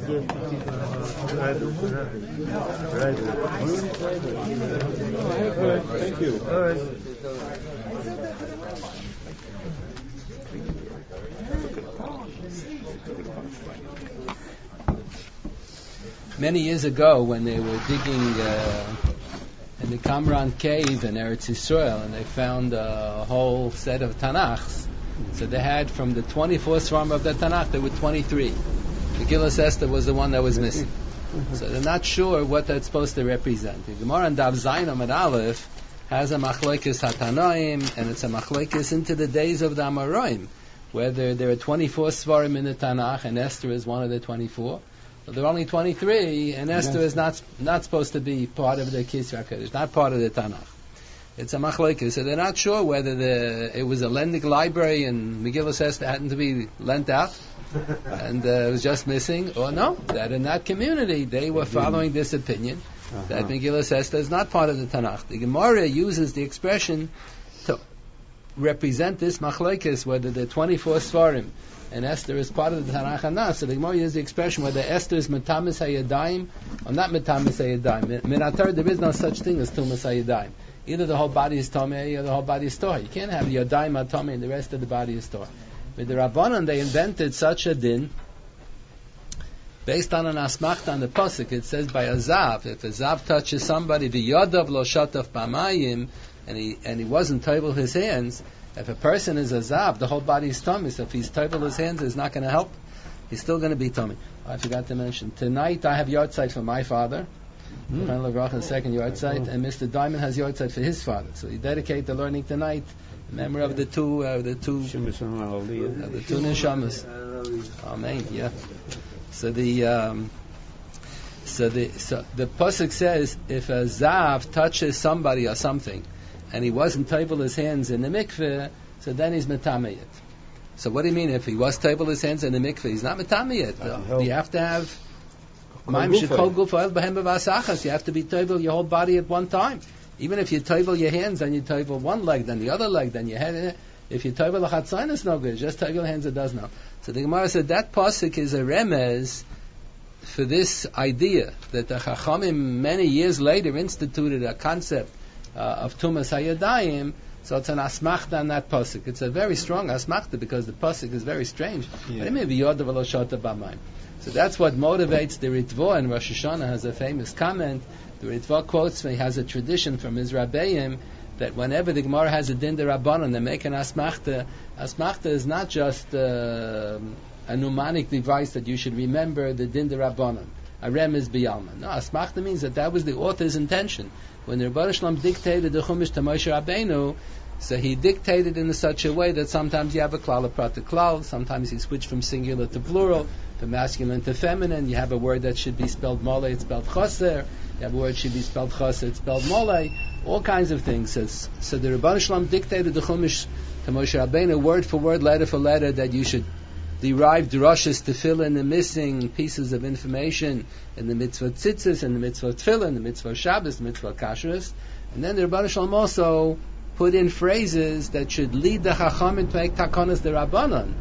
Thank you. Many years ago, when they were digging in the Qumran cave in Eretz Yisrael, and they found a whole set of Tanakhs. So they had from the 24 Svarim of the Tanakh, there were 23. Megillas Esther was the one that was missing. So they're not sure what that's supposed to represent. The Gemara in Dav Zayin Amud Aleph has a machlokes hatanoim, and it's a machlokes into the days of the Amoraim, whether there are 24 Svarim in the Tanakh, and Esther is one of the 24. So there are only 23, and Esther is not supposed to be part of the Kisra Kodesh, not part of the Tanakh. It's a machlokes, so they're not sure whether it was a lending library and Megillas Esther happened to be lent out, and it was just missing, or no, that in that community they were following this opinion that Megillas Esther is not part of the Tanakh. The Gemara uses the expression to represent this machlokes, whether the 24 Svarim and Esther is part of the Tanakh or not. So the Gemara uses the expression whether Esther is metamis hayadayim or not metamis hayadayim. Minatar, there is no such thing as tumas hayadayim. Either the whole body is tamei or the whole body is torah. You can't have yadayim tamei and the rest of the body is torah. With the Rabbanan, they invented such a din based on an asmachta on the pasuk. It says by a zav, if a zav touches somebody, the yodav lo shataf b'mayim, and he wasn't table his hands. If a person is a zav, the whole body is tummy. So if he's table his hands, it's not going to help. He's still going to be tummy. I forgot to mention, tonight I have yahrzeit for my father, the second yahrzeit, and Mr. Diamond has yahrzeit for his father. So we dedicate the learning tonight in memory of the two neshamas. Amen. Yeah. So the pasuk says if a zav touches somebody or something, and he wasn't table his hands in the mikveh, so then he's metameyet. So what do you mean if he was table his hands in the mikveh? He's not metameyet. You have to have you have to be table your whole body at one time. Even if you table your hands, then you table one leg, then the other leg, then your head. If you table the chatzayin, it's no good. Just table your hands, it does no. So the Gemara said that pasuk is a remez for this idea that the Chachamim many years later instituted a concept of Tumas Hayadayim, so it's an asmachta on that pasuk. It's a very strong asmachta because the pasuk is very strange. Yeah. So that's what motivates the Ritva, and Rosh Hashanah has a famous comment. The Ritva quotes, he has a tradition from his Rabbeim that whenever the Gemara has a din d'Rabbanan, they make an asmachta. Asmachta is not just a mnemonic device that you should remember the din d'Rabbanan. A remez b'yalma. No, asmachta means that was the author's intention. When the Rebbeinu Shalom dictated the Chumash to Moshe Rabbeinu, so he dictated in such a way that sometimes you have a klal, a prat, a klal, sometimes he switched from singular to plural, from masculine to feminine. You have a word that should be spelled mole, it's spelled chaser. You have a word that should be spelled chaser, it's spelled mole. All kinds of things. So the Rebbeinu Shalom dictated the Chumash to Moshe Rabbeinu, word for word, letter for letter, that you should derive drushes to fill in the missing pieces of information in the mitzvah tzitzis, in the mitzvah tefillah, in the mitzvah Shabbos, the mitzvah kashrus. And then the Rebbeinu Shalom also put in phrases that should lead the Chachamim to make takonas d'Rabbanan,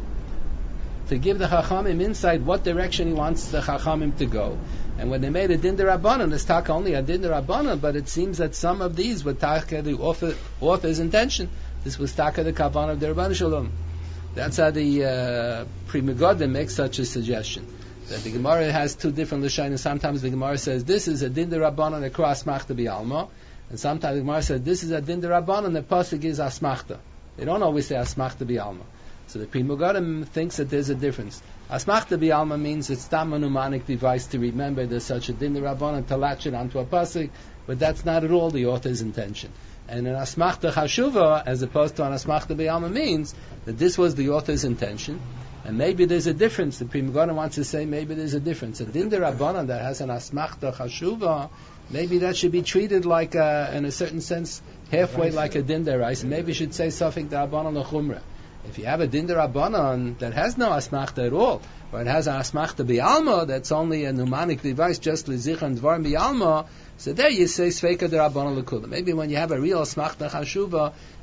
to give the Chachamim insight what direction he wants the Chachamim to go. And when they made a din d'Rabbanan, it's taka only a din d'Rabbanan, but it seems that some of these were taka the author's intention. This was taka the kavan of the Rebbeinu Shalom. That's how the Pri Megadim makes such a suggestion. That the Gemara has two different lashonos. Sometimes the Gemara says this is a din d'Rabbanan across machta b'alma, and sometimes the Gemara says this is a din d'Rabbanan. The pasuk is asmachta. They don't always say asmachta b'alma. So the Pri Megadim thinks that there's a difference. Asmachta b'alma means it's tam a mnemonic device to remember there's such a din d'Rabbanan, to latch it onto a pasuk, but that's not at all the author's intention. And an asmachta chashuva, as opposed to an asmachta b'alma, means that this was the author's intention, and maybe there's a difference. The Pri Megadim wants to say maybe there's a difference. A din d'Rabbanan that has an asmachta chashuva, maybe that should be treated like, in a certain sense, halfway like a din d'Oraisa. Maybe you should say safek d'Rabbanan l'chumra. If you have a din d'Rabbanan that has no asmachta at all, or it has an asmachta b'alma that's only a mnemonic device, just l'zichron dvarim b'alma, so there you say sveika d'Rabbanan l'kula. Maybe when you have a real asmachta chashuva,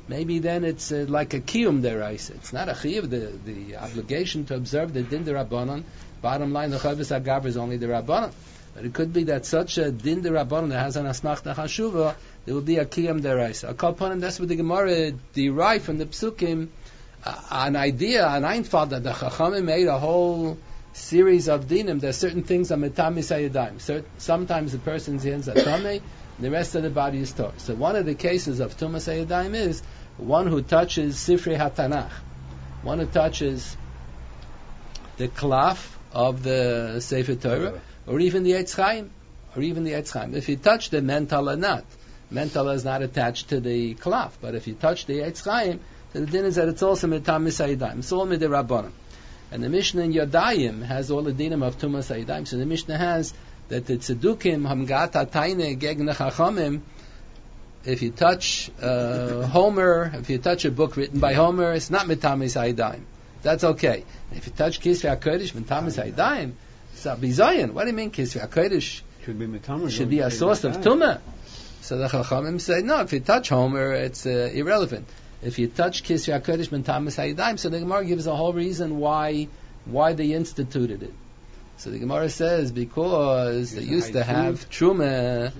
maybe then it's like a kiyum deraisa. It's not a chiyuv, the obligation to observe the din derabanan. Bottom line, the chavis agav is only the rabbanan. But it could be that such a din derabanan that has an asmachta chashuva, there will be a kiyum deraisa. A kolpanim, that's what the Gemara derived from the psukim, an idea, an einfad that the chachamim made a whole series of dinim. There are certain things are metami sayadayim. Sometimes the person's hands are tamei, the rest of the body is tor. So one of the cases of Tumas Hayadayim is one who touches Sifrei HaTanach, one who touches the klaf of the Sefer Torah, or even the Eitz Chaim, If you touch the mental or not, mental is not attached to the klaf, but if you touch the Eitz Chaim, then the din is that it's also Metamis Hayadayim. It's all Midirabbanim. And the Mishnah in Yodayim has all the dinim of Tumas Hayadayim. So the Mishnah has that the tzedukim hamgata taine gegen the chachamim. If you touch Homer, if you touch a book written by Homer, it's not mitamis hayadayim. That's okay. If you touch Kisvei HaKodesh mitamis hayadayim, it's a bizayin. What do you mean Kisvei HaKodesh? Should be a source of tumah. So the chachamim say no. If you touch Homer, it's irrelevant. If you touch Kisvei HaKodesh mitamis hayadayim, so the Gemara gives a whole reason why they instituted it. So the Gemara says because they used to have truma.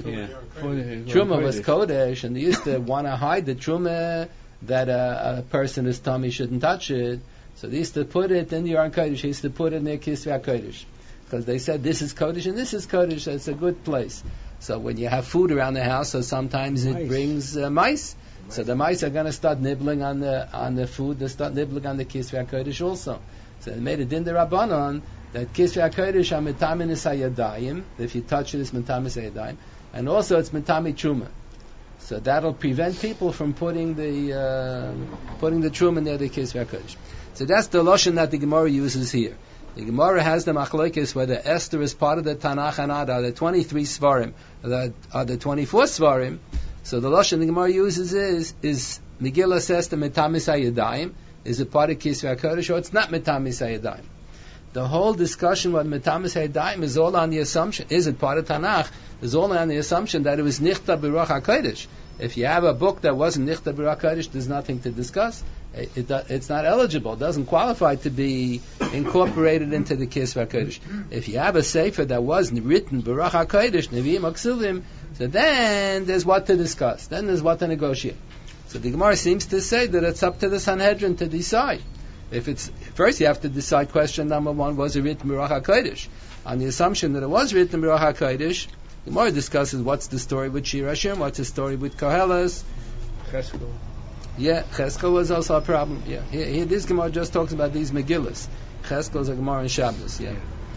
Truma was kodesh, and they used to want to hide the truma that a person is tummy shouldn't touch it. So they used to put it in the Aron Kodesh. They used to put it near Kisvei HaKodesh because they said this is kodesh and this is kodesh. So it's a good place. So when you have food around the house, so sometimes it brings mice. So the mice are going to start nibbling on the food. They start nibbling on the Kisvei HaKodesh also. So they made a din derabanan that Kisvei HaKodesh are metamis hayadayim. If you touch it, it's metamis hayadayim, and also it's metami truma. So that'll prevent people from putting the truma near the Kisvei HaKodesh. So that's the lashon that the Gemara uses here. The Gemara has the machlokes whether Esther is part of the Tanakh and not, are the 23 svarim, are the 24 svarim. So the lashon the Gemara uses is Megillah says the metamis hayadayim. Is it part of Kisvei HaKodesh or it's not metamis hayadayim? The whole discussion about metamis hayadayim is all on the assumption, is it part of Tanakh, is all on the assumption that it was nichta b'ruach HaKodesh. If you have a book that wasn't nichta b'ruach HaKodesh, there's nothing to discuss. It's not eligible, it doesn't qualify to be incorporated into the Kisvei HaKodesh. If you have a sefer that wasn't written b'ruach HaKodesh, Nevi'im Aksuvim, so then there's what to discuss, then there's what to negotiate. So the Gemara seems to say that it's up to the Sanhedrin to decide. If it's first, you have to decide question number one: was it written b'ruach HaKodesh? On the assumption that it was written b'ruach HaKodesh, the Gemara discusses what's the story with Shir Hashem, what's the story with Koheles. Cheskel. Yeah, Cheskel was also a problem. Yeah, here this Gemara just talks about these Megillas. Cheskel is a Gemara in Shabbos. Yeah.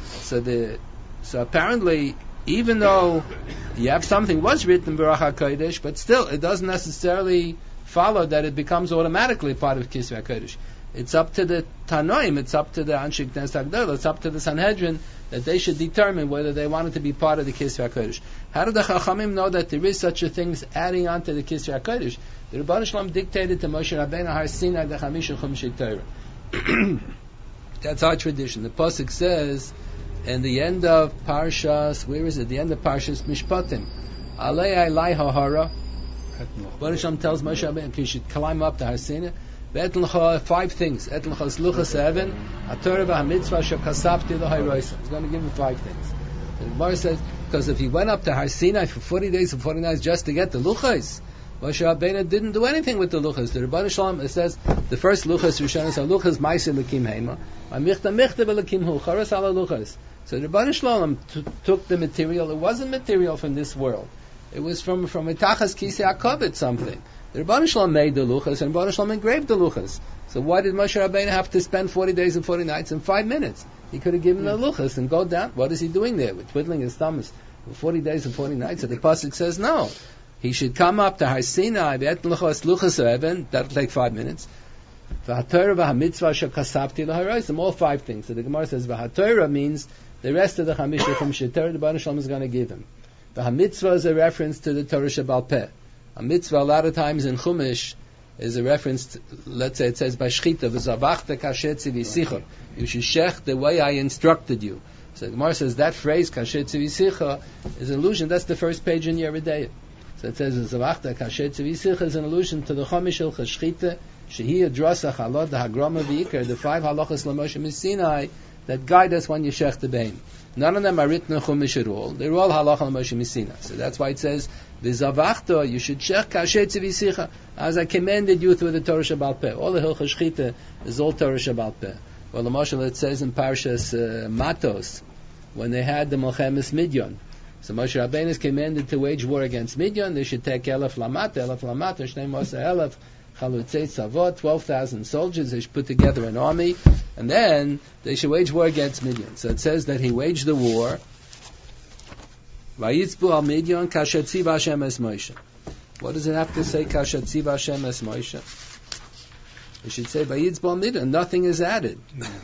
So apparently, even though you have something was written b'ruach HaKodesh, but still it doesn't necessarily follow that it becomes automatically part of Kisvei HaKodesh. It's up to the Tanoim, it's up to the Anshei Knesset HaGedolah, it's up to the Sanhedrin that they should determine whether they want it to be part of the Kisvei HaKodesh. How do the Chachamim know that there is such a thing as adding on to the Kisvei HaKodesh? The Rebbeinu Shalom dictated to Moshe Rabbeinu Har Sinai the Chamisha Chumshei Torah. That's our tradition. The Pasuk says, in the end of Parshas, where is it? The end of Parshas Mishpatim. Alei Alai Hahara. Rebbeinu Shalom tells Moshe Rabbeinu you should climb up to Har Sinai. 5 things. It's going to give him 5 things. The Gemara says, because if he went up to Har Sinai for 40 days and 40 nights just to get the luchos, Moshe Rabbeinu didn't do anything with the luchos. The Rebbeinu Shalom, it says, the first luchos Rishonos are luchos Maaseh Elokim Heima, Michta Elokim Hu, Charas Ala luchos. So the Rebbeinu Shalom took the material. It wasn't material from this world. It was from Itachas Kisei HaKavod something. The Rebbeinu Shalom made the luchas, and Rebbeinu Shalom engraved the luchas. So why did Moshe Rabbeinu have to spend 40 days and 40 nights in 5 minutes? He could have given the luchas and go down. What is he doing there? With twiddling his thumbs for 40 days and 40 nights? So the pasuk says no. He should come up to Har Sinai, that'll take 5 minutes. All 5 things. So the Gemara says V'haTorah means the rest of the Chamisha from Shetorah the Rebbeinu Shalom is going to give him. The HaMitzvah is a reference to the Torah Shebal Peh. A mitzvah a lot of times in Chumash is a reference to, let's say it says by Shechita, v'zavachta kashet tzivisicha. You should shech the way I instructed you. So the Gemara says that phrase, kashet tzivisicha, is an allusion. That's the first page in Yeridei. So that says Zavachta Kashet Tzivisicha is an allusion to the Chomish El Chashchita Shehi Adrasa Chalot the Hagrama V'Ikar, the 5 halachas L'Moshe Missinai that guide us when you shech the bein. None of them are written in Chumash at all. They're all halacha L'Moshe Missinai. So that's why it says V'Zavachta you should shech Kashet Tzivisicha as I commanded you through the Torah Shabbal Peh. All the Hilchos Shchita is all Torah Shabbal Peh. Well, the Moshe it says in Parshas Matos when they had the Milchemes Midyon. So Moshe Rabbeinu is commanded to wage war against Midyan. They should take Elef Lamat, Shnei Mosa Elef, Chalutzei Tzavot, 12,000 soldiers. They should put together an army, and then they should wage war against Midyan. So it says that he waged the war. Vayitzbu al Midyan, Kasher Tziva Hashem es Moshe. What does it have to say, Kasher Tziva Hashem es Moshe? It should say Vayitzbu al Midyan. Nothing is added.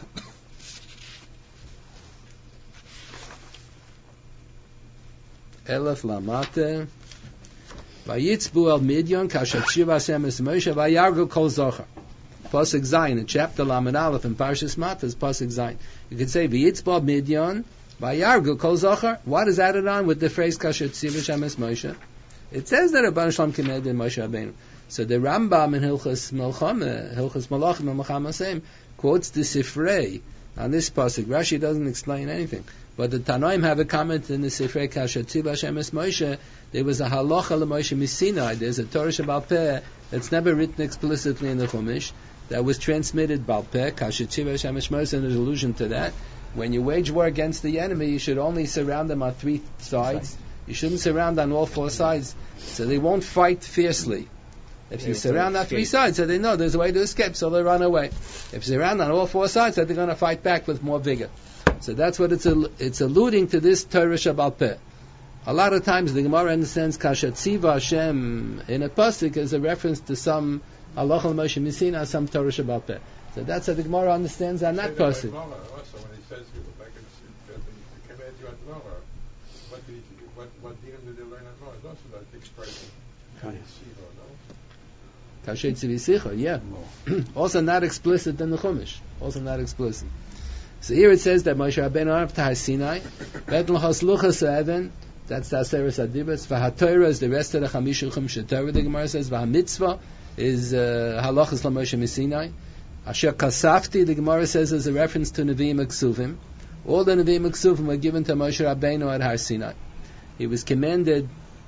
Elef Lamate Vayitzbu El Midyon Kasher Tziva Hashem es Moshe Vayargu Kol Zochar. Pasuk Zayin in chapter Lamed Aleph in Parshas Matos, Pasuk Zayin. You could say Vayitzbu El Midyon Vayargu Kol Zochar. What is added on with the phrase Kasher Tziva Hashem es Moshe? It says that Rabban Shalom commanded Moshe Rabbeinu. So the Rambam in Hilchos Melchama, Hilchos Malachim and Melchama Shem quotes the Sifrei on this pasuk. Rashi doesn't explain anything. But the Tanoim have a comment in the Sifrei Kasher Tziva Hashem es Moshe. There was a halacha l'Moshe Missinai. There's a Torah Shabbal Peh that's never written explicitly in the Chumash that was transmitted Bal Peh. Kasher Tziva Hashem es Moshe, and there's an allusion to that. When you wage war against the enemy, you should only surround them on 3 sides. You shouldn't surround on all 4 sides, so they won't fight fiercely. If you surround on 3 sides, so they know there's a way to escape, so they run away. If you surround on all 4 sides, so they're going to fight back with more vigor. So that's what it's alluding to this Torah Shabbal Peh. A lot of times the Gemara understands Kasher Tziva Hashem in a pasuk as a reference to some halacha l'Moshe Missinai, some Torah Shabbal Peh. So that's how the Gemara understands on that pasuk. Also, when he says you like command you at Nora, what dinim did they learn at Nora? Also that expression Kasher Tziva, no? Kasher Tzivisicha, yeah. Also not explicit in the Chumash. Also not explicit. So here it says that Moshe Rabbeinu went up to Har Sinai. Betel Hasluchas Even, that's the Aseres Adibas. VaHaTorah is the rest of the Chamisha Chumash Torah. The Gemara says VaHaMitzvah is Halachas LaMoshe Missinai. Asher Kasafti, the Gemara says, is a reference to Nevi'im Aksuvim. All the Nevi'im Aksuvim were given to Moshe Rabbeinu at Har Sinai. He was commanded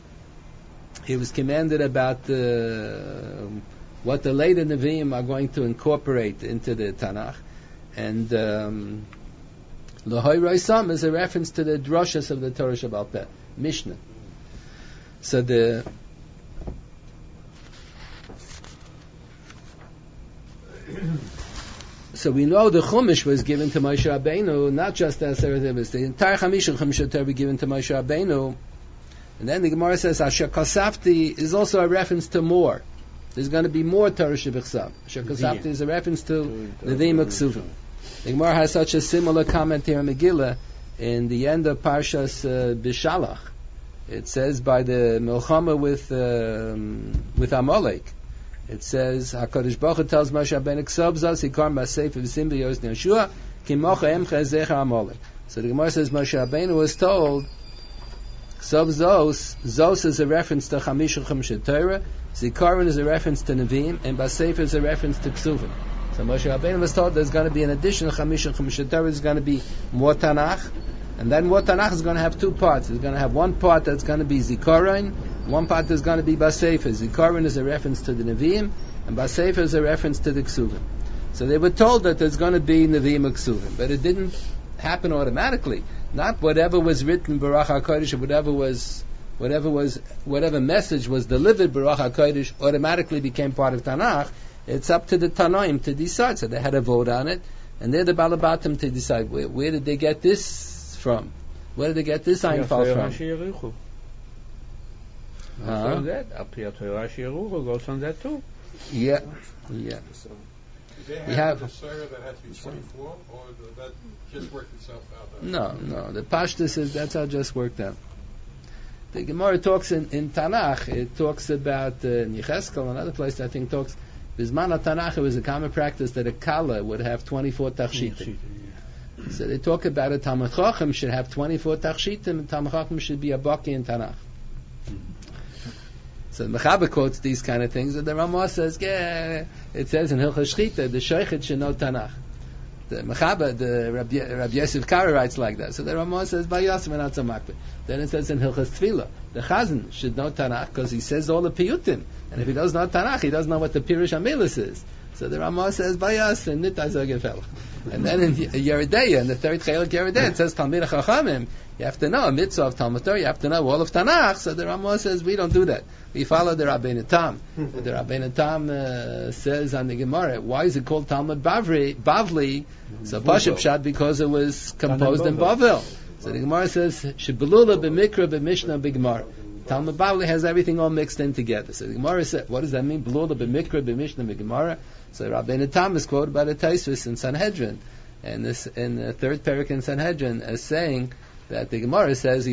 about what the later Nevi'im are going to incorporate into the Tanakh. And L'hoi Roisam is a reference to the drashas of the Torah Shabbal Peh, Mishnah. So we know the Chumash was given to Moshe Rabbeinu, not just as the entire Chumash Torah was given to Moshe Rabbeinu. And then the Gemara says Asher Kasafti is also a reference to more. There's going to be more Torah Shebichsav. Asher Kasafti is a reference to Nevi'im Aksuvim. The Gemara has such a similar comment here in Megillah in the end of Parshas Bishalach. It says by the Milchama with Amalek. It says HaKadosh Baruch Hu tells Moshe Rabbeinu K'sob zos hikar ma'aseh v'sim b'yos Yeshua ki mocha emcha zecher Amalek. So the Gemara says Moshe Rabbeinu was told K'sob zos is a reference to Chamish Chumash Torah, Zikaron is a reference to Nevi'im, and Baseifer is a reference to Ksuvim. So Moshe Rabbeinu was told there's going to be an addition of Chamish Chumash Torah, is going to be more Tanakh, and then more Tanakh is going to have 2 parts. It's going to have one part that's going to be Zikaron, one part is going to be Baseifer. Zikaron is a reference to the Nevi'im, and Baseifer is a reference to the Ksuvim. So they were told that there's going to be Nevi'im and Ksuvim, but it didn't happen automatically. Not whatever was written Baruch HaKodesh, whatever message was delivered Baruch HaKodesh automatically became part of Tanakh. It's up to the Tanoim to decide. So they had a vote on it, and they're the Balabatim to decide where did they get this from? Where did they get this Einfall from? Rashi goes on that too. Yeah. So they have a Sarah that has to be 24, or that just worked itself out? No. The Pashtus is that's how it just worked out. The Gemara talks in Tanakh. It talks about Yecheskel, another place I think talks. Bisman Tanakh, it was a common practice that a Kala would have 24 Tachshitim. So they talk about a Talmud Chacham should have 24 Tachshitim, and Talmud Chacham should be a Baki in Tanakh. So the Mechaber quotes these kind of things, and the Ramah says, yeah, it says in Hilchos Shchita, the Shochet should know Tanakh. The Mechaber, the Rabbi Yosef Kara writes like that. So the Ramah says, Bayas and not so makbid. Then it says in Hilchos Tefillah, the Chazan should know Tanakh because he says all the piyutim. And if he doesn't know Tanakh, he doesn't know what the Pirush HaMilas is. So the Ramah says, Bayas and Nittai Zogefel. And then in Yeridea, in the third Chelik Yeridea, it says Talmid Chachamim. You have to know a mitzvah of Talmud Torah. You have to know all of Tanakh. So the Ramah says, we don't do that. We follow the Rabbeinu Tam. The Rabbeinu Tam says on the Gemara, why is it called Talmud Bavli? So Pashup Pshat, because it was composed in Bavel. So the Gemara says, Shebelula b'mikra b'mishnah b'gemara. Talmud Bavli has everything all mixed in together. So the Gemara said, what does that mean? Belula b'mikra b'mishnah b'gemara. So Rabbeinu Tam is quoted by the Taisvis in Sanhedrin, and this in the third parak in Sanhedrin as saying that the Gemara says,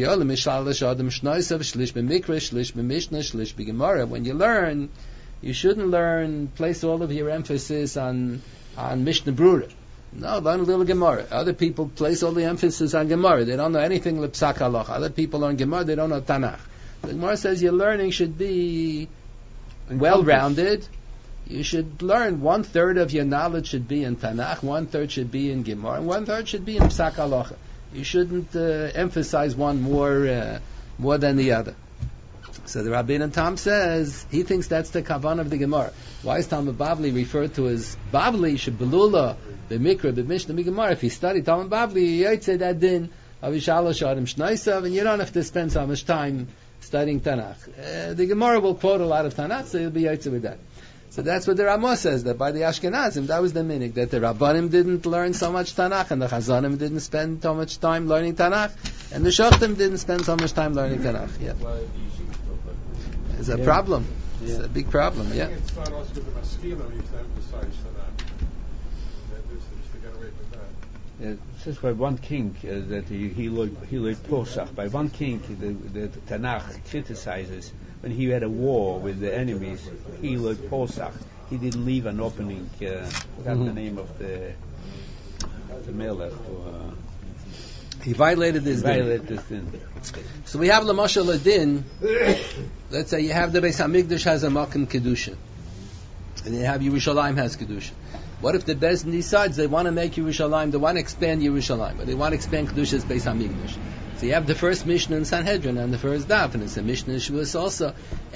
when you learn, you shouldn't learn, place all of your emphasis on Mishnah Brura. No, learn a little Gemara. Other people place all the emphasis on Gemara. They don't know anything L'Psak Halacha. Other people learn Gemara, they don't know Tanakh. The Gemara says your learning should be well-rounded. You should learn 1/3 of your knowledge should be in Tanakh, 1/3 should be in Gemara, and 1/3 should be in Psak Halacha. You shouldn't emphasize one more than the other. So the Rabbeinu Tam says he thinks that's the kavanah of the Gemara. Why is Talmud Bavli referred to as Bavli? Shebelula b'mikra b'mishnah b'gemara. If you study Talmud Bavli, you say that din of Yishalosh Adam Shnaisav, and you don't have to spend so much time studying Tanakh. The Gemara will quote a lot of Tanakh, so you'll be yaitze with that. So that's what the Ramah says, that by the Ashkenazim, that was the minig, that the Rabbanim didn't learn so much Tanakh, and the Chazanim didn't spend so much time learning Tanakh, and the Shochtim didn't spend so much time learning Tanakh. Yeah. It's a problem. Yeah. It's a big problem, yeah. I think it's not also with the Maskila, we used to emphasize Tanakh. Just to get away from that. It says by one king that he learned Posach. By one king, the Tanakh criticizes when he had a war with the enemies. He learned Posach. He didn't leave an opening. Forgot the name of the Melech. He violated this din. So we have Lamashal Adin. Let's say you have the Beis Hamikdash has a Makom Kedusha, and you have Yerushalayim has Kedusha. What if the Beis Din decides they want to make Yerushalayim, they want to expand Yerushalayim, but they want to expand Kedusha's Beis Hamikdash? So you have the first Mishnah in Sanhedrin and the first Daf, and it's a Mishnah in Shavuos also.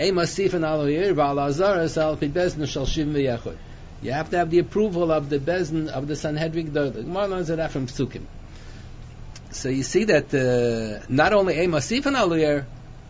You have to have the approval of the Beis Din of the Sanhedrin. The Gemara learns that from Psukim. So you see that not only a masifan aluyer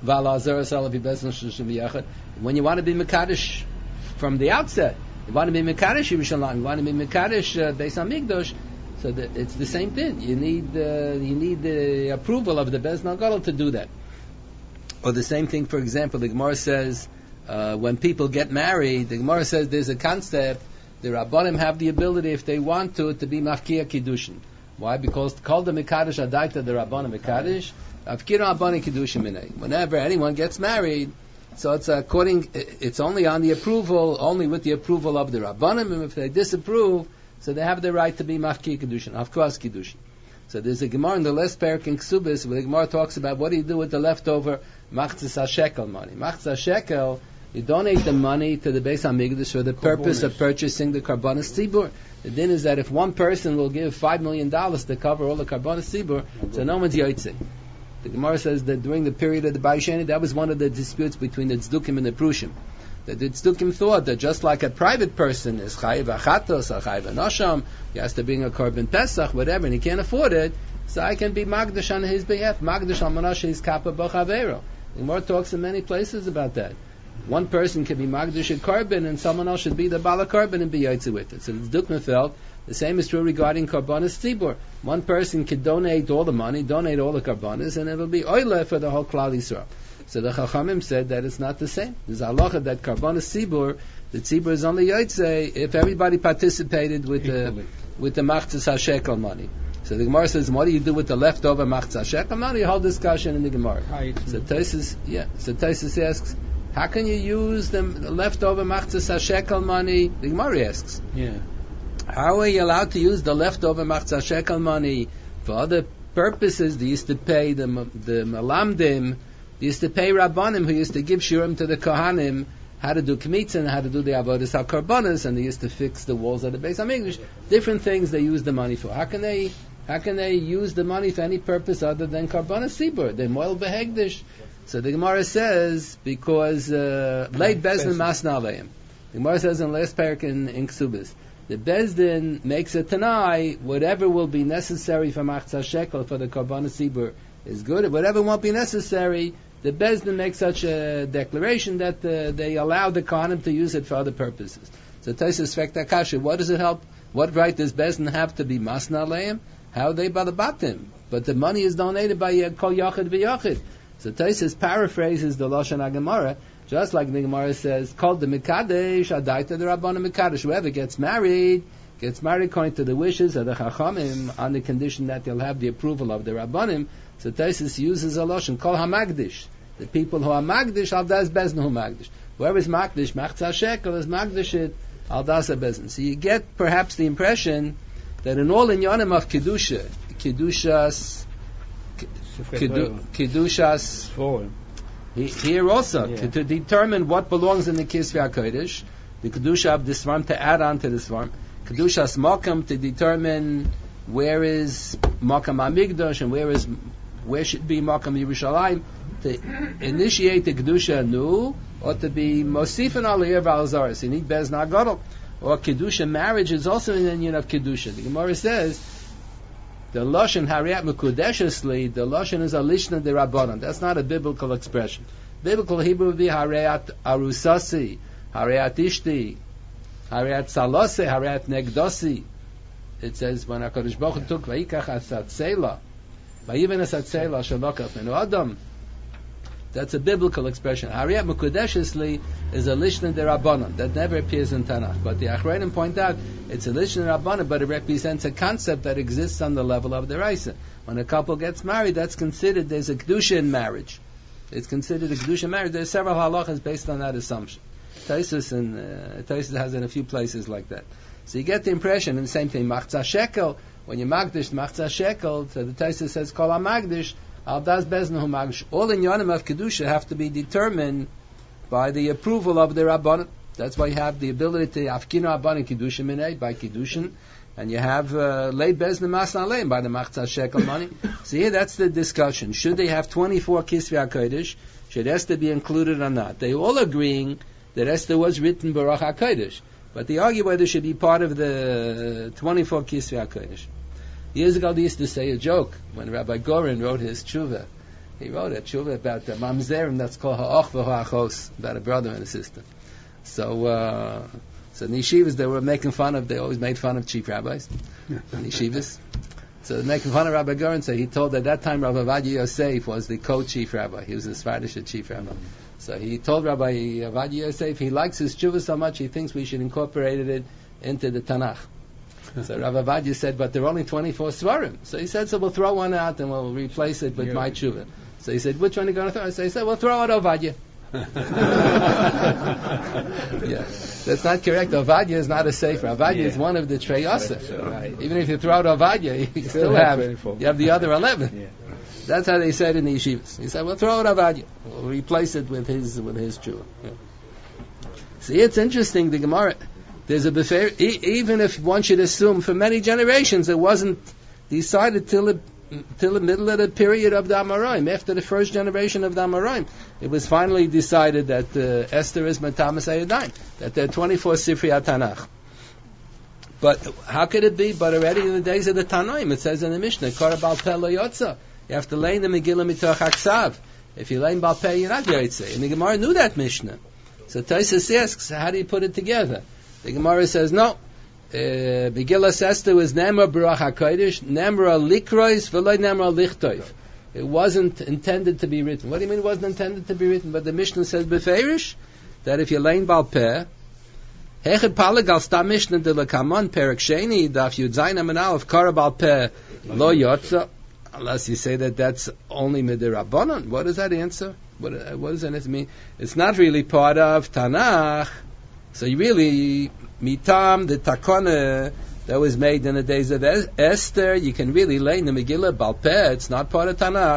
when you want to be mekadosh from the outset, you want to be mekadosh Yerushalayim, you want to be mekadosh Beis Hamikdash, so that it's the same thing. You need the approval of the Beis Din Gadol to do that. Or the same thing, for example, the Gemara says when people get married, the Gemara says there's a concept. The Rabbanim have the ability, if they want to be mafkia kiddushin. Why? Because called the Mekadosh Adaita the Rabbanim Mekadosh, Avkira Abani Kiddushim Minei. Whenever anyone gets married, so it's only on the approval, only with the approval of the Rabbanim, and if they disapprove, so they have the right to be Mafki Kiddushin, Avkras Kiddushin. So there's a Gemara in the last parak in Ksubis, where the Gemara talks about what do you do with the leftover Machzis HaShekel money. Machzis HaShekel, you donate the money to the Beis Hamikdash for the purpose of purchasing the Karbanos Tzibur. The din is that if one person will give $5 million to cover all the Karbanos Tzibur, so no one's yotzei. The Gemara says that during the period of the Bayis Sheni, that was one of the disputes between the Tzdukim and the Prushim. That the Tzdukim thought that just like a private person is chayiv achatos or chayiv anosham, he has to bring a Korban Pesach, whatever, and he can't afford it, so I can be Magdash on his behalf. Magdash al Menashe is kappa b'chavero. The Gemara talks in many places about that. One person can be Magdash at Korban, and someone else should be the Bala Korban and be Yaitze with it. So the Tzdukim felt the same is true regarding Karbanos Tzibur. One person can donate all the money, donate all the Karbanos, and it'll be oile for the whole Klal Yisrael. So the Chachamim said that it's not the same. There's a halacha that Karbanos Tzibur, the Tzibur is only Yaitze if everybody participated with the Machzis HaShekel money. So the Gemara says, what do you do with the leftover Machzis HaShekel money? A whole discussion in the Gemara. So Taisus asks, how can you use the leftover Machzis HaShekel money? The Gemara asks. Yeah. How are you allowed to use the leftover Machzis HaShekel money for other purposes? They used to pay the Malamdim They used to pay Rabbanim who used to give Shurim to the Kohanim how to do Kmitza and how to do the Avodas HaKorbanos, and they used to fix the walls of the Beis HaMikdash. Different things they used the money for. How can they use the money for any purpose other than Korbanos Sibur? They moil behegdish. So the Gemara says, because late Bezdin Masna Aleim. The Gemara says in last parak in Ksubis, the Bezdin makes a Tanai, whatever will be necessary for Machzah Shekel, for the Korbanos Sibur, is good. Whatever won't be necessary, the Bezdin makes such a declaration that they allow the Kohanim to use it for other purposes. So Tosfos Fekta Kasha, what does it help? What right does Bezdin have to be Masna Aleim? How are they balabatim? But the money is donated by Kol Yachid V'Yachid. So Tosfos paraphrases the Lashon HaGemara, just like the Gemara says, called the Mekadesh, Adaita the Rabbanim Mekadesh. Whoever gets married according to the wishes of the Chachamim, on the condition that they'll have the approval of the Rabbanim. So Tosfos uses a Lashon, Kol HaMagdish. The people who are Magdish, Al Das Bezdin who Magdish. Whoever is Magdish, Machzah Shekel is Magdish it, Al Das Bezdin. So you get perhaps the impression that in all inyanim of Kedushas, here also, to determine what belongs in the Kisvei HaKodesh, the Kedusha of the Svarim to add on to the Svarim, Kedushas Makam to determine where is Makam HaMikdash and where should be Makam Yerushalayim, to initiate the Kedusha anew, or to be Mosifan Aliyah V'Alzaris. You need Bez Nagadol. Or Kedusha marriage is also an union of Kedusha. The Gemara says, the Lashon Hariyat Mekudeshesli, the Lashon is a Lishna de Rabbanon. That's not a biblical expression. Biblical Hebrew would be Hariyat Arusasi, Hariyat Ishti, Hariyat Salose, Hariyat Negdosi. It says, when HaKadosh Baruch Hu took Vayikach Asat Seila, Vayiven Asat Seila Shalokach Menu Adam. That's a biblical expression. Hariyat Mekudeshesli is a Lishna de Rabbanon. That never appears in Tanakh. But the Achronim point out, it's a Lishna de Rabbanon, but it represents a concept that exists on the level of the Raisa. When a couple gets married, that's considered, there's a Kedusha in marriage. It's considered a Kedusha in marriage. There's several halachas based on that assumption. Tosfos has in a few places like that. So you get the impression, and the same thing, Machzah Shekel, when you Magdish, Machzah Shekel, so the Tosfos says, Kol HaMagdish, Al Das Bezdin Hu Magdish. All in Yonim of Kedusha have to be determined by the approval of the Rabbanim. That's why you have the ability to Afkinu Rabbanim Kedusha Minei, by Kedushin, and you have Leit Bezdin Masna Aleim, by the Machzah Shekel money. So here that's the discussion. Should they have 24 Kisvei HaKodesh? Should Esther be included or not? They all agreeing that Esther was written Baruch HaKodesh, but they argue whether it should be part of the 24 Kisvei HaKodesh. Years ago, they used to say a joke when Rabbi Gorin wrote his tshuva. He wrote a tshuva about the mamzerim that's called ha'ach v'ha'achos, about a brother and a sister. So in the yeshivas, they always made fun of chief rabbis in yeshivas. So they're making fun of Rabbi Gorin. So he told at that time Rabbi Avadia Yosef was the co-chief rabbi. He was the Sephardic chief rabbi. So he told Rabbi Avadia Yosef he likes his tshuva so much he thinks we should incorporate it into the Tanakh. So Rav Avadia said, but there are only 24 svarim. So he said, so we'll throw one out and we'll replace it with my tshuva. So he said, which one are you going to throw? So he said, we'll throw out Avadia. Yeah, that's not correct. Avadia is not a sefer. Avadia is one of the Trei Yosef. Right. Even if you throw out Avadia, you still have the other 11. Yeah. That's how they said in the yeshivas. He said, we'll throw out Avadia. We'll replace it with his tshuva. Yeah. See, it's interesting, the Gemara. There's a buffet, even if one should assume for many generations it wasn't decided till the middle of the period of the Amoraim, after the first generation of the Amoraim. It was finally decided that Esther is Matamas Ayadayim, that there are 24 Sifrei HaTanakh. But how could it be? But already in the days of the Tanoim, it says in the Mishnah, Kara Bal Peh Lo Yotza. You have to lay in the Megillah Mitoch HaKsav. If you lay in Bal Peh, you're not Yotzei. And the Gemara knew that Mishnah. So Tosfos asks, how do you put it together? The Gemara says, no. Megillah Esther was Nemra Baruch HaKodesh, Nemra Likrois, V'loi Nemra Lichtoiv. It wasn't intended to be written. What do you mean it wasn't intended to be written? But the Mishnah says, Beferish, that if you're laying Bal Peh, Hechid Palag al Stam Mishnah de Lekamon, Perek Sheni, Daf Yud Zayin Amanal, of Kara Bal Peh, Lo Yotza, unless you say that that's only Midirabbanon. What does that answer? What does that mean? It's not really part of Tanakh. So you really, mitam, the takana that was made in the days of Esther, you can really lay in the Megillah Bal Peh, it's not part of Tanakh,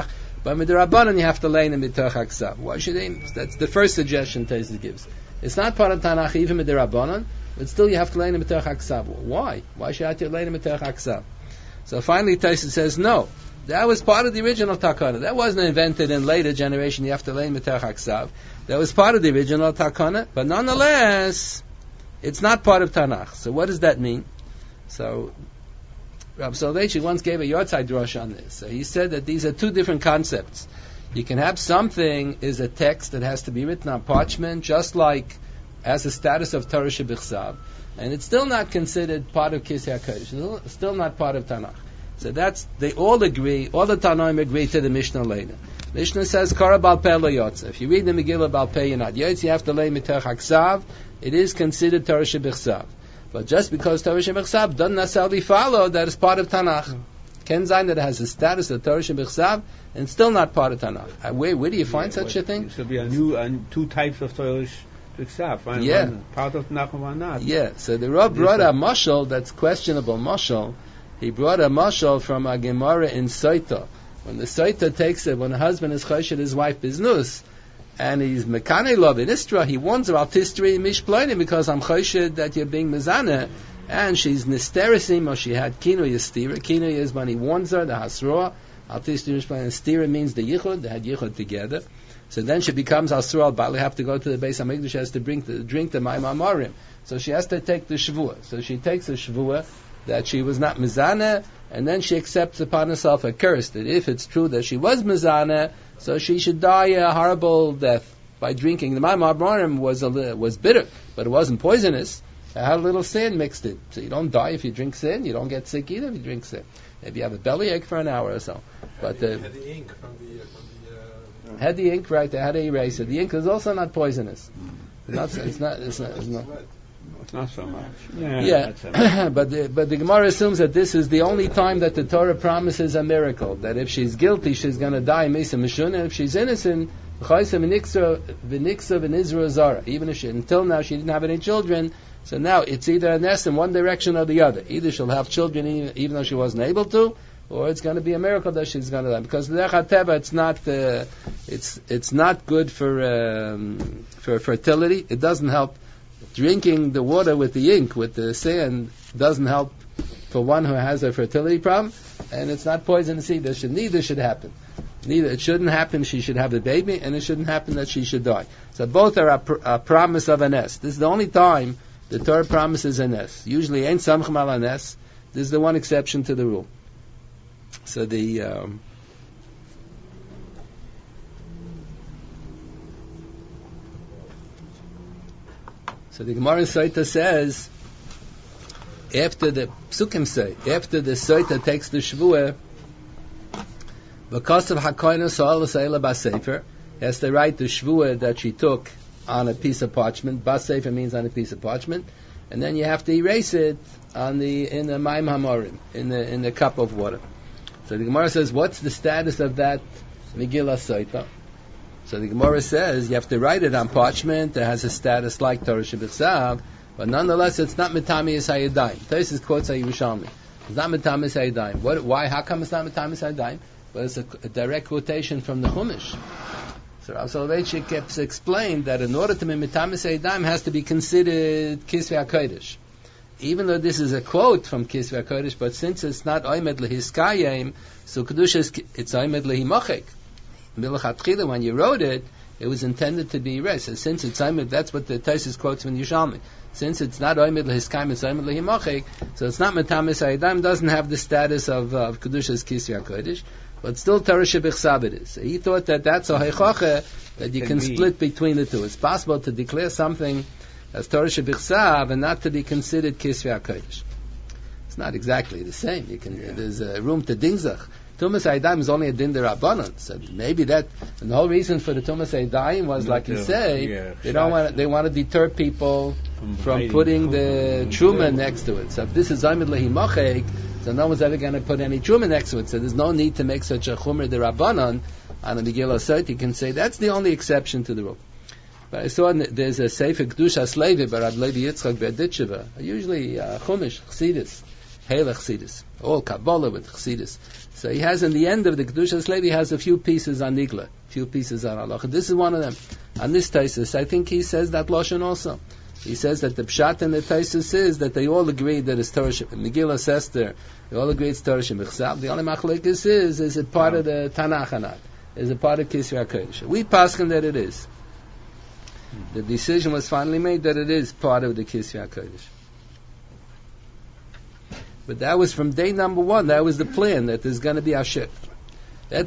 But midirabanan you have to lay in mitoch haksav. Why should they? That's the first suggestion Tosfos gives. It's not part of Tanakh even midirabanan, but still you have to lay in mitoch haksav. Why? Why should I have to lay in mitoch haksav? So finally Tosfos says no. That was part of the original takana. That wasn't invented in later generation. You have to lay in mitoch haksav. That was part of the original takana, but nonetheless, it's not part of Tanakh. So what does that mean? So Rav Soloveitchik once gave a Yortzeit drush on this. So he said that these are two different concepts. You can have something is a text that has to be written on parchment, just like as a status of Torah shebichsav, and it's still not considered part of Kisei HaKodesh. It's still not part of Tanakh. So they all agree, all the Tanoim agree to the Mishnah later. Mishnah says, Kara Bal Peh Lo Yotze. If you read the Megillah Bal Peh, you're not Yotze, you have to lay Mitoch Haksav. It is considered Torah Shebichsav. But just because Torah Shebichsav doesn't necessarily follow that it's part of Tanakh. Ken Zayin that it has the status of Torah Shebichsav and still not part of Tanakh. Where do you find such a thing? It should be two types of Torah Shebichsav. Yeah. One part of Tanakh and one not. Yeah. So the Rav brought a mashal that's questionable mashal. He brought a mashal from a Gemara in Soita. When the Soita takes it, when the husband is choshed his wife biznus, and he's mekanei love in Istra, he warns her al tistri mishploinim because I'm choshed that you're being mezaneh, and she's nisterasim or she had kinu yastira. Kinu is when he warns her the hasroa al tistri mishploinim. Stira means the yichud. They had yichud together. So then she becomes asura al bali. Have to go to the Beis Hamikdash. She has to drink the mayim amorim. So she has to take the shvua. So she takes the shvua that she was not mizaneh, and then she accepts upon herself a curse that if it's true that she was mizaneh, so she should die a horrible death by drinking. The Mayim Amorim was bitter, but it wasn't poisonous. It had a little sin mixed in. So you don't die if you drink sin, you don't get sick either if you drink sin. Maybe you have a bellyache for an hour or so. But had the ink from the had the ink, right, they had to erase it. The ink is also not poisonous. It's not It's not so much. Yeah. but the Gemara assumes that this is the only time that the Torah promises a miracle. That if she's guilty, she's going to die misa mishun, and if she's innocent, even if until now she didn't have any children, so now it's either a nest in one direction or the other. Either she'll have children even though she wasn't able to, or it's going to be a miracle that she's going to die. Because the Teva, it's not good for fertility. It doesn't help. Drinking the water with the ink, with the sand, doesn't help for one who has a fertility problem, and it's not poisonous either. Neither should happen. It shouldn't happen she should have the baby, and it shouldn't happen that she should die. So both are a promise of a nest. This is the only time the Torah promises a nest. Usually, ain't samchim al nest. This is the one exception to the rule. So So the Gemara in Soita says, after the Psukim say, after the Soita takes the Shvuah, because of Hakoina Sa'al Sa'ila Bas-Sefer, has to write the Shvuah that she took on a piece of parchment. Bas-Sefer means on a piece of parchment, and then you have to erase it in the Mayim Hamorim, in the cup of water. So the Gemara says, what's the status of that Megillah Soita? So the Gemara says you have to write it on parchment that has a status like Torah Shebichsav, but nonetheless it's not Mitamis Hayadayim. Tosfos quotes Yerushalmi. It's not Mitamis Hayadayim. Why? How come it's not Mitamis Hayadayim? But it's a direct quotation from the Chumash. So Rav Soloveitchik keeps explained that in order to be Mitamis Hayadayim has to be considered Kisvei HaKodesh. Even though this is a quote from Kisvei HaKodesh, but since it's not Oimed Lehiskayim, so Kedusha it's Oimed Lehimochek. When you wrote it, it was intended to be erased. So since it's Oimed, that's what the Tosfos quotes from Yerushalmi. Since it's not Oimed Lehiskayim, it's Oimed Lehimochek, so it's not Metamis Hayadayim, doesn't have the status of Kedusha's Kisvei HaKodesh, but still Torah Shebichsav it is. So he thought that that's a Heichoche, that you can split between the two. It's possible to declare something as Torah Shebichsav and not to be considered Kisvei HaKodesh. It's not exactly the same. There's room to dingzach. Tumas Hayadayim is only a din derabanan. So maybe that, and the whole reason for the Tumas Hayadayim was, like you say, they want to deter people from putting the truma next to it. So if this is Zaymed Lehimochek, so no one's ever going to put any truma next to it. So there's no need to make such a chumer derabanan on a Megillah Sot. You can say that's the only exception to the rule. But I saw there's a Sefer Kedushas Levi by Rabbi Levi Yitzchak Berditsheva, usually Chumash, Chassidus. Hele Chassidus, all Kabbalah with Chassidus. So he has in the end of the Kedushas Levi, he has a few pieces on Nigla, few pieces on Halacha. This is one of them. On this Taisus, I think he says that Lashon also. He says that the Pshat in the Taisus is that they all agree that it's Torah Megillah Esther. They all agree it's Torah Shemichsav. The only machlekes is it part of the Tanakh or not? Is it part of Kisvei HaKodesh? We paskin that it is. The decision was finally made that it is part of the Kisvei HaKodesh. But that was from day number one. That was the plan, that there's going to be Asher. The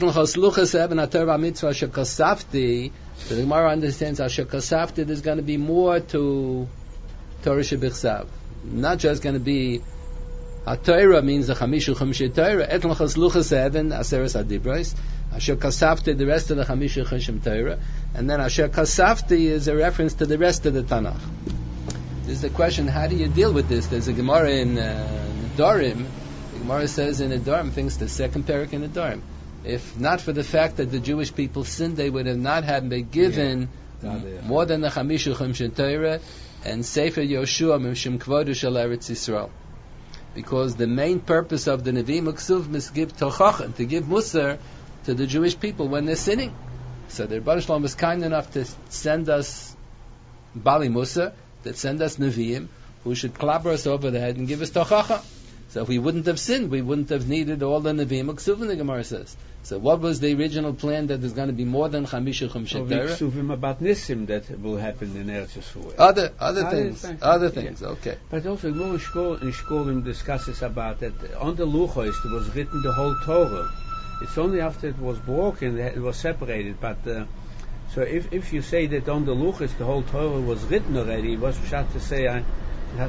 Gemara understands Asher Kasafti, there's going to be more to Torah Shebichsav. Not just going to be HaTorah means the Chamishu Chamishu Torah. Et L'chas Luchas Eben Aseres HaDibros. Asher Kasafti, the rest of the Chamishu Chamishu Torah. And then Asher Kasafti is a reference to the rest of the Tanakh. This is the question, how do you deal with this? There's a Gemara in Nedarim. The Gemara says in Nedarim, thinks the second parak in Nedarim. If not for the fact that the Jewish people sinned, they would have not have been given more than the Chamishu Chamishu Torah and Sefer Yoshua Mishum Kvodu Shel Eretz Yisrael. Because the main purpose of the Nevi'im Uksuv is to give Tochach, to give Musar to the Jewish people when they're sinning. So the Rebbeinu Shalom was kind enough to send us Bali Musar, that send us Nevi'im, who should clabber us over the head and give us Tochacha. So if we wouldn't have sinned, we wouldn't have needed all the Nevi'im Uksuvim, the Gemara says. So what was the original plan, that there's going to be more than Chamishu Chumshet Torah? Uksuvim about Nisim that will happen in Eretz Yisrael. Other things, okay. But also, more in Shkolim discusses about that on the Luchos there was written the whole Torah. It's only after it was broken that it was separated, but so if you say that on the Luchos the whole Torah was written already, it was shot to say it's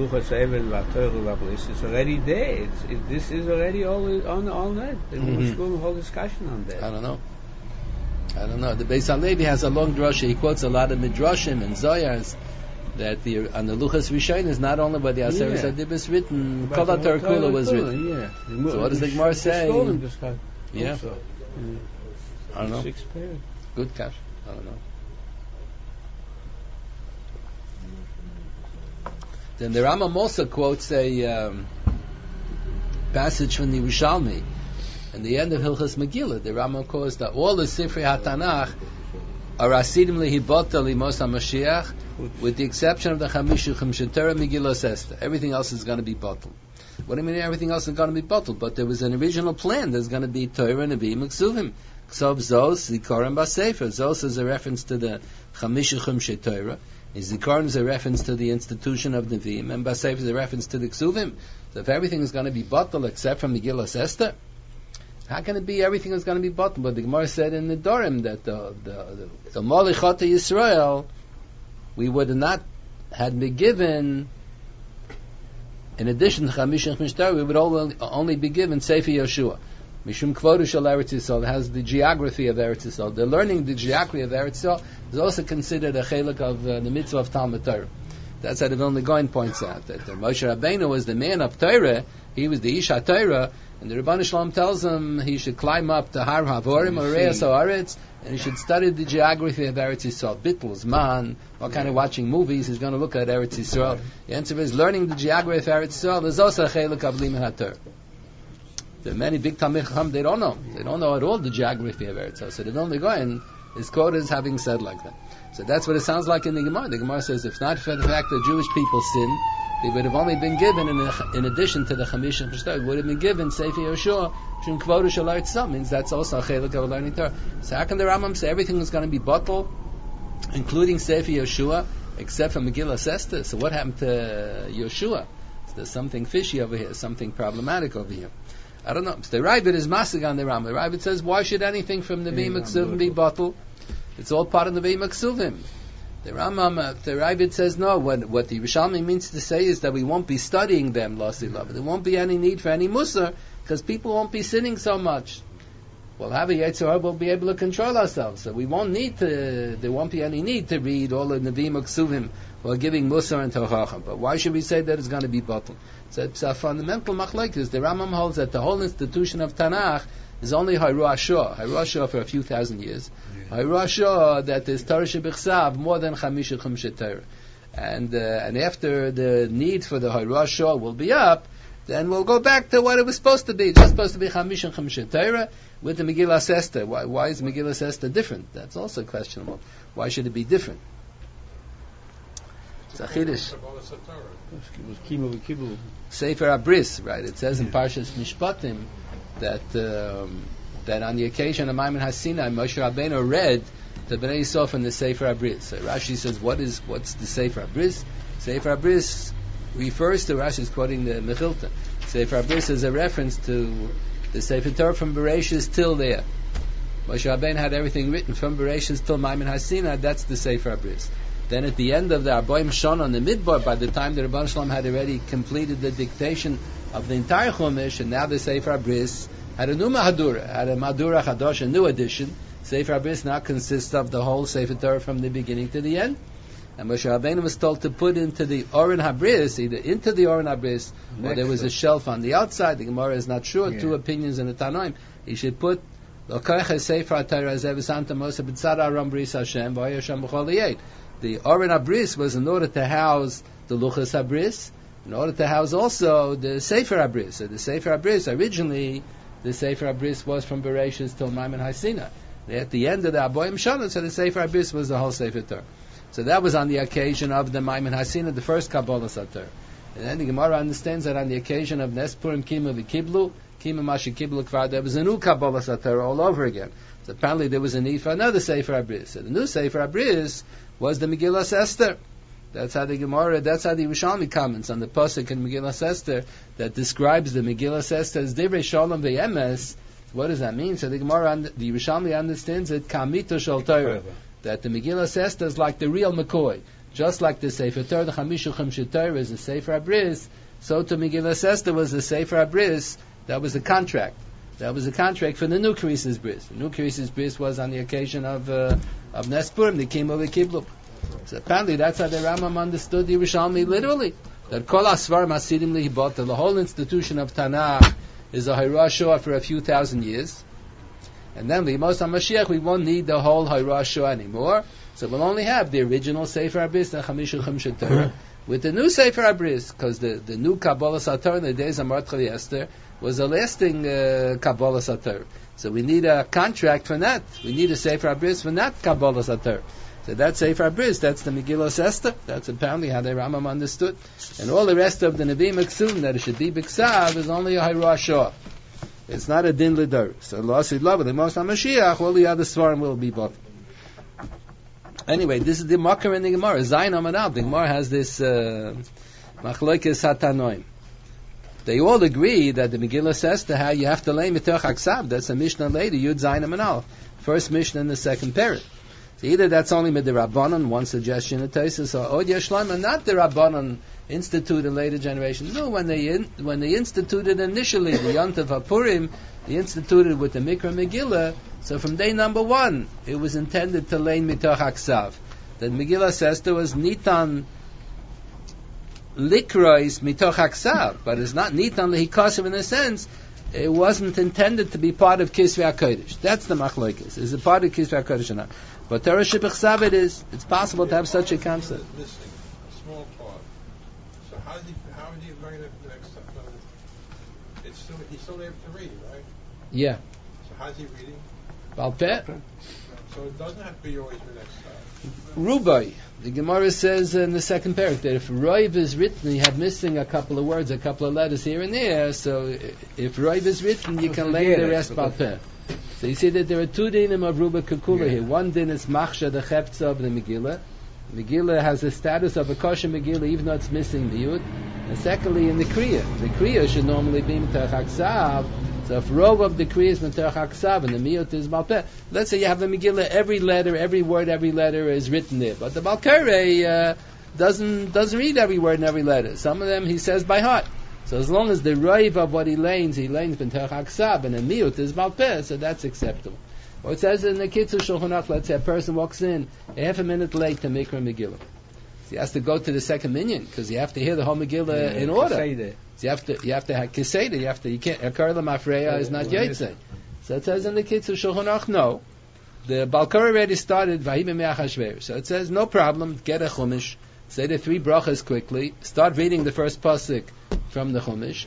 already there. This is already all that. There's a whole discussion on that. I don't know. The Beis HaLevi has a long drasha. He quotes a lot of midrashim and zoyars that on the Luchas Rishon is not only by the Aseres HaDibros written, Kol HaTorah Kula was written. Yeah. So what does the Gemara say? Yeah. I don't know. Good cash. I don't know. Then the Rambam also quotes a passage from the Yerushalmi. In the end of Hilchas Megillah, the Rambam quotes that all the Sifrei HaTanakh are asidim lehibota limos HaMashiach, with the exception of the Chamishu Chumshet Torah Megillah Esther. Everything else is going to be bottled. What do you mean everything else is going to be bottled? But there was an original plan. There's going to be Torah, Nevi'im, Uksuvim. Ksov Zos, Zikaron Basefer. Zos is a reference to the Chamishu Chumshet Torah. Zikaron is a reference to the institution of Nevi'im, and Basefer is a reference to the Ksuvim. So if everything is going to be bottled except from Megillah Esther, how can it be everything is going to be bottled? But the Gemara said in the Dorim that the Molichot Yisrael, we would not had been given, in addition to Chamish and Chmish Torah, we would only be given Sefer Yoshua. Mishum Kvodu Shel Eretz Yisrael has the geography of Eretz Yisrael. The learning the geography of Eretz Yisrael is also considered a chelik of the mitzvah of Talmud Torah. That's how the Vilna Gaon points out that Moshe Rabbeinu was the man of Torah. He was the Ish HaTorah, and the Rebbeinu Shalom tells him he should climb up to Har Havorim or Reis Haaretz, and he should study the geography of Eretz Yisrael. Bittul, Zman, what kind of watching movies he's going to look at Eretz Yisrael. The answer is learning the geography of Eretz Yisrael is also a chelik of Limud HaTorah. There are many big Talmid Chacham, they don't know. They don't know at all the geography of Eretz Yisrael. So the Vilna Gaon is quoted as having said like that. So that's what it sounds like in the Gemara. The Gemara says, if not for the fact that Jewish people sin, they would have only been given, in addition to the Chamish and Chesed, would have been given Sefer Yoshua, Shum Kvodu Shel Eretz Yisrael, means that's also a chelik of learning Torah. So how can the Rambam say everything is going to be bottled, including Sefer Yoshua, except for Megillah Esther? So what happened to Yoshua? So there's something fishy over here, something problematic over here. I don't know. So the Ravid is masig on the Rambam. The Ravid says, why should anything from the Nevi'im Uksuvim be bottled? It's all part of the Nevi'im Uksuvim. The Rambam, the Ravid says, no, what the Yerushalmi means to say is that we won't be studying them, Losi Love. There won't be any need for any Musar, because people won't be sinning so much. We'll have a Yetzer Hara, we'll be able to control ourselves. So we won't need to, there won't be any need to read all the Nevi'im Uksuvim while giving Musar and Tochacha. But why should we say that it's going to be bottled? So it's a fundamental machlekes. The Rambam holds that the whole institution of Tanakh is only Hayru Ashur for a few thousand years. Hayru Ashur, that there's Torah Shebichsav more than Chamish Chumshet Torah. And after the need for the Hayru Ashur will be up, then we'll go back to what it was supposed to be. It's just supposed to be Chamish and Chamish Torah with the Megillah Esther. Why is Megillah Esther different? That's also questionable. Why should it be different? It's a Chiddush. Sefer Abris, right? It says in Parshas Mishpatim that on the occasion of Maimon HaSinai, Moshe Rabbeinu read the Bnei Yisrael from the Sefer Abris. So Rashi says, what's the Sefer Abris? Sefer Abris refers to, Rashi is quoting the Mechilta. Sefer Abris is a reference to the Sefer Torah from Bereshis till there. Moshe Rabbeinu had everything written from Bereshis till Maimon HaSinai. That's the Sefer Abris. Then at the end of the Arboim Shon on the Midbar, by the time the Rebbeinu Shalom had already completed the dictation of the entire Chumash, and now the Sefer Abris had a new Mahadura, had a Mahadura Chadosh, a new edition. Sefer Abris now consists of the whole Sefer Torah from the beginning to the end. And Moshe Rabbeinu was told to put into the Oren Habris, either into the Oren Habris, or there was a shelf on the outside. The Gemara is not sure. Two opinions in the Tanoim. He should put the Oren Habris was in order to house the Luchas Habris, in order to house also the Sefer Habris. So the Sefer Habris, originally, the Sefer Habris was from Bereshis till Maimon HaSinai. At the end of the Arboim Shonim, so the Sefer Habris was the whole Sefer Torah. So that was on the occasion of the Maimon HaSinai, the first Kabbalah Sator. And then the Gemara understands that on the occasion of Nes Purim Kima V'Kiblu, Kima Mashi Kiblu Kvar, there was a new Kabbalah Sator all over again. So apparently there was a need for another Sefer Abris. So the new Sefer Abris was the Megillah Esther. That's how the Gemara, that's how the Yerushalmi comments on the Pasuk in Megillah Esther that describes the Megillah Esther as Divrei Shalom V'Emes. What does that mean? So the Gemara, the Yerushalmi understands it, Kamito Shel Torah, that the Megillah Esther is like the real McCoy. Just like the Sefer Torah, the Chamishu Chumshei Torah is the Sefer Abris, so to Megillah Esther was the Sefer Abris. That was a contract. That was a contract for the new Krisis Bris. The new Krisis Bris was on the occasion of Nes Purim, the Kimo V'Kiblu. So apparently that's how the Rambam understood the Yerushalmi literally. That Kol Asvarim Hasidim Lihibot, the whole institution of Tanakh is a Hayrah Shoah for a few thousand years. And then L'Yemos HaMashiach, we won't need the whole Hayrah Shoah anymore. So we'll only have the original Sefer Abris, the Chamishu Chumshei Torah, with the new Sefer Abris, because the new Kabbalah Sator in the days of Mordechai Esther was a lasting Kabbalah Sator. So we need a contract for that. We need a Sefer Abris for that Kabbalah Sator. So that Sefer Abris, that's the Megillah Esther. That's apparently how the Rambam understood. And all the rest of the Nevi'im Aksum, that it should be B'Ksav, is only a Hayrah Shoah. It's not a Din L'Dor. So L'Asid Lava, the Mos HaMashiach, all the other Svarim will be bought. Anyway, this is the Makar in the Gemara. Zayin Amanab. The Gemara has this Machlokes HaTanoim. They all agree that the Megillah says to how you have to lay Mitoch Aksav. That's a Mishnah later, Yud Zayin Amanal. First Mishnah in the second parak. So either that's only with the Rabbanon, one suggestion of Taisus, or Od Yeshlam, and not the Rabbanon instituted in later generations. No, when they instituted initially the Yontav HaPurim, they instituted with the Mikra Megillah. So from day number one, it was intended to lay Mitoch Aksav. The Megillah says there was Nitan Likrois Mitoch Aksav, but it's not Nitan Lehikasav in a sense. It wasn't intended to be part of Kisvei HaKodesh. That's the machlokes. Is it part of Kisvei HaKodesh or not? But Torah Shebechsav it is. It's possible to have such a concept. Missing a small part. So how is he going to the next step? He's still able to read, right? Yeah. So how's he reading? Baal Peh. So it doesn't have to be always the next step. Rubai. The Gemara says in the second parak that if Roiv is written, you have missing a couple of words, a couple of letters here and there. So if Roiv is written, you can lay the rest Baal Peh. So you see that there are two dinim of Ruba Kukula here. One din is Machsha, the Cheptza of the Megillah. Megillah has the status of a kosher Megillah, even though it's missing the Yud. And secondly, in the Kriya. The Kriya should normally be Mitoch Aksav. So if Rov of the Kriya is Mitoch Aksav and the Miyut is Baal Peh, let's say you have a Megillah, every letter, every word, every letter is written there. But the Baal Koreh doesn't read every word and every letter. Some of them he says by heart. So as long as the Rov of what he lanes Mitoch Aksav and the Miyut is Baal Peh, so that's acceptable. Or it says in the Kitzur Shulchan Aruch, let's say a person walks in a half a minute late to Mikra Megillah. So he has to go to the second minyan because you have to hear the whole Megillah in order. So you have to have Keseda. You can't. Akarla Mafreya is not Yaitse. So it says in the Kitzur Shulchan Aruch, no. The Baal Koreh already started Vahim Me'achashver. So it says no problem. Get a Chumash. Say the three brachas quickly. Start reading the first pasuk from the Chumash.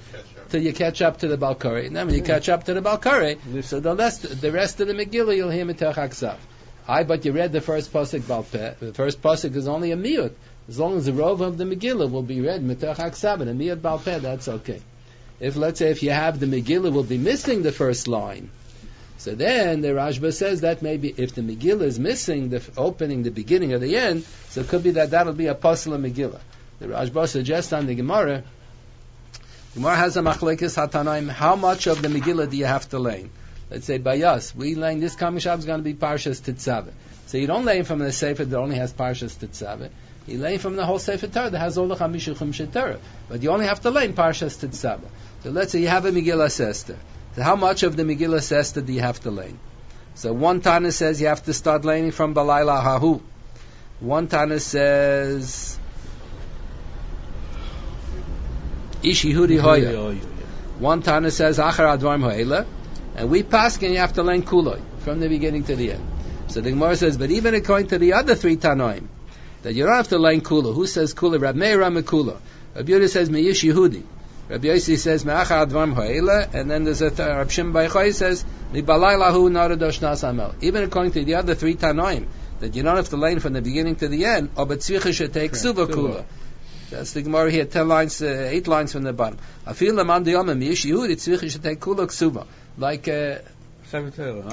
till you catch up to the Balkari. And then when you catch up to the Balkari, so the rest of the Megillah you'll hear Mitoch HaKsav. But you read the first pasuk Balpeh. The first pasuk is only a miyut. As long as the rov of the Megillah will be read Mitoch HaKsav and a miyut Balpeh, that's okay. If let's say if you have the Megillah will be missing the first line, so then the Rashba says that maybe if the Megillah is missing the opening, the beginning, or the end, so it could be that'll be a pasuk of Megillah. The Rashba suggests on the Gemara has a machlekes hatanaim. How much of the Megillah do you have to learn? Let's say by us, we learn this coming Shabbat is going to be Parshas Tetzaveh. So you don't learn from the Sefer that only has Parshas Tetzaveh. You learn from the whole Sefer Torah that has all the Chamishuchim Shetorah. But you only have to learn Parshas Tetzaveh. So let's say you have a Megillah Sester. So how much of the Megillah Sester do you have to learn? So one Tana says you have to start learning from Balayla Hahu. One Tana says Ishihudi Hoya. One Tana says Achar Advarm Ho'ela. And we pass and you have to learn Kuloi from the beginning to the end. So the Gemara says, but even according to the other three Tanoim, that you don't have to learn Kula. Who says Kula? Rab Meir Ramekula. Rabbi Yehuda says Me'ish Yehudi. Rabbi Yossi says Me'achar Advarm Ho'ela. And then there's a Rab Shimon Bar Yochai says Mibalai Lahu Naradosh Nas Amel. Even according to the other three Tanoim, that you don't have to learn from the beginning to the end, or but Tzvicha should take Suva Kula. That's the Gemara here, 8 lines from the bottom. Afil Laman Diyama Me'ish Yehudi Tzvicha should take Kula Ksuva. Like we learn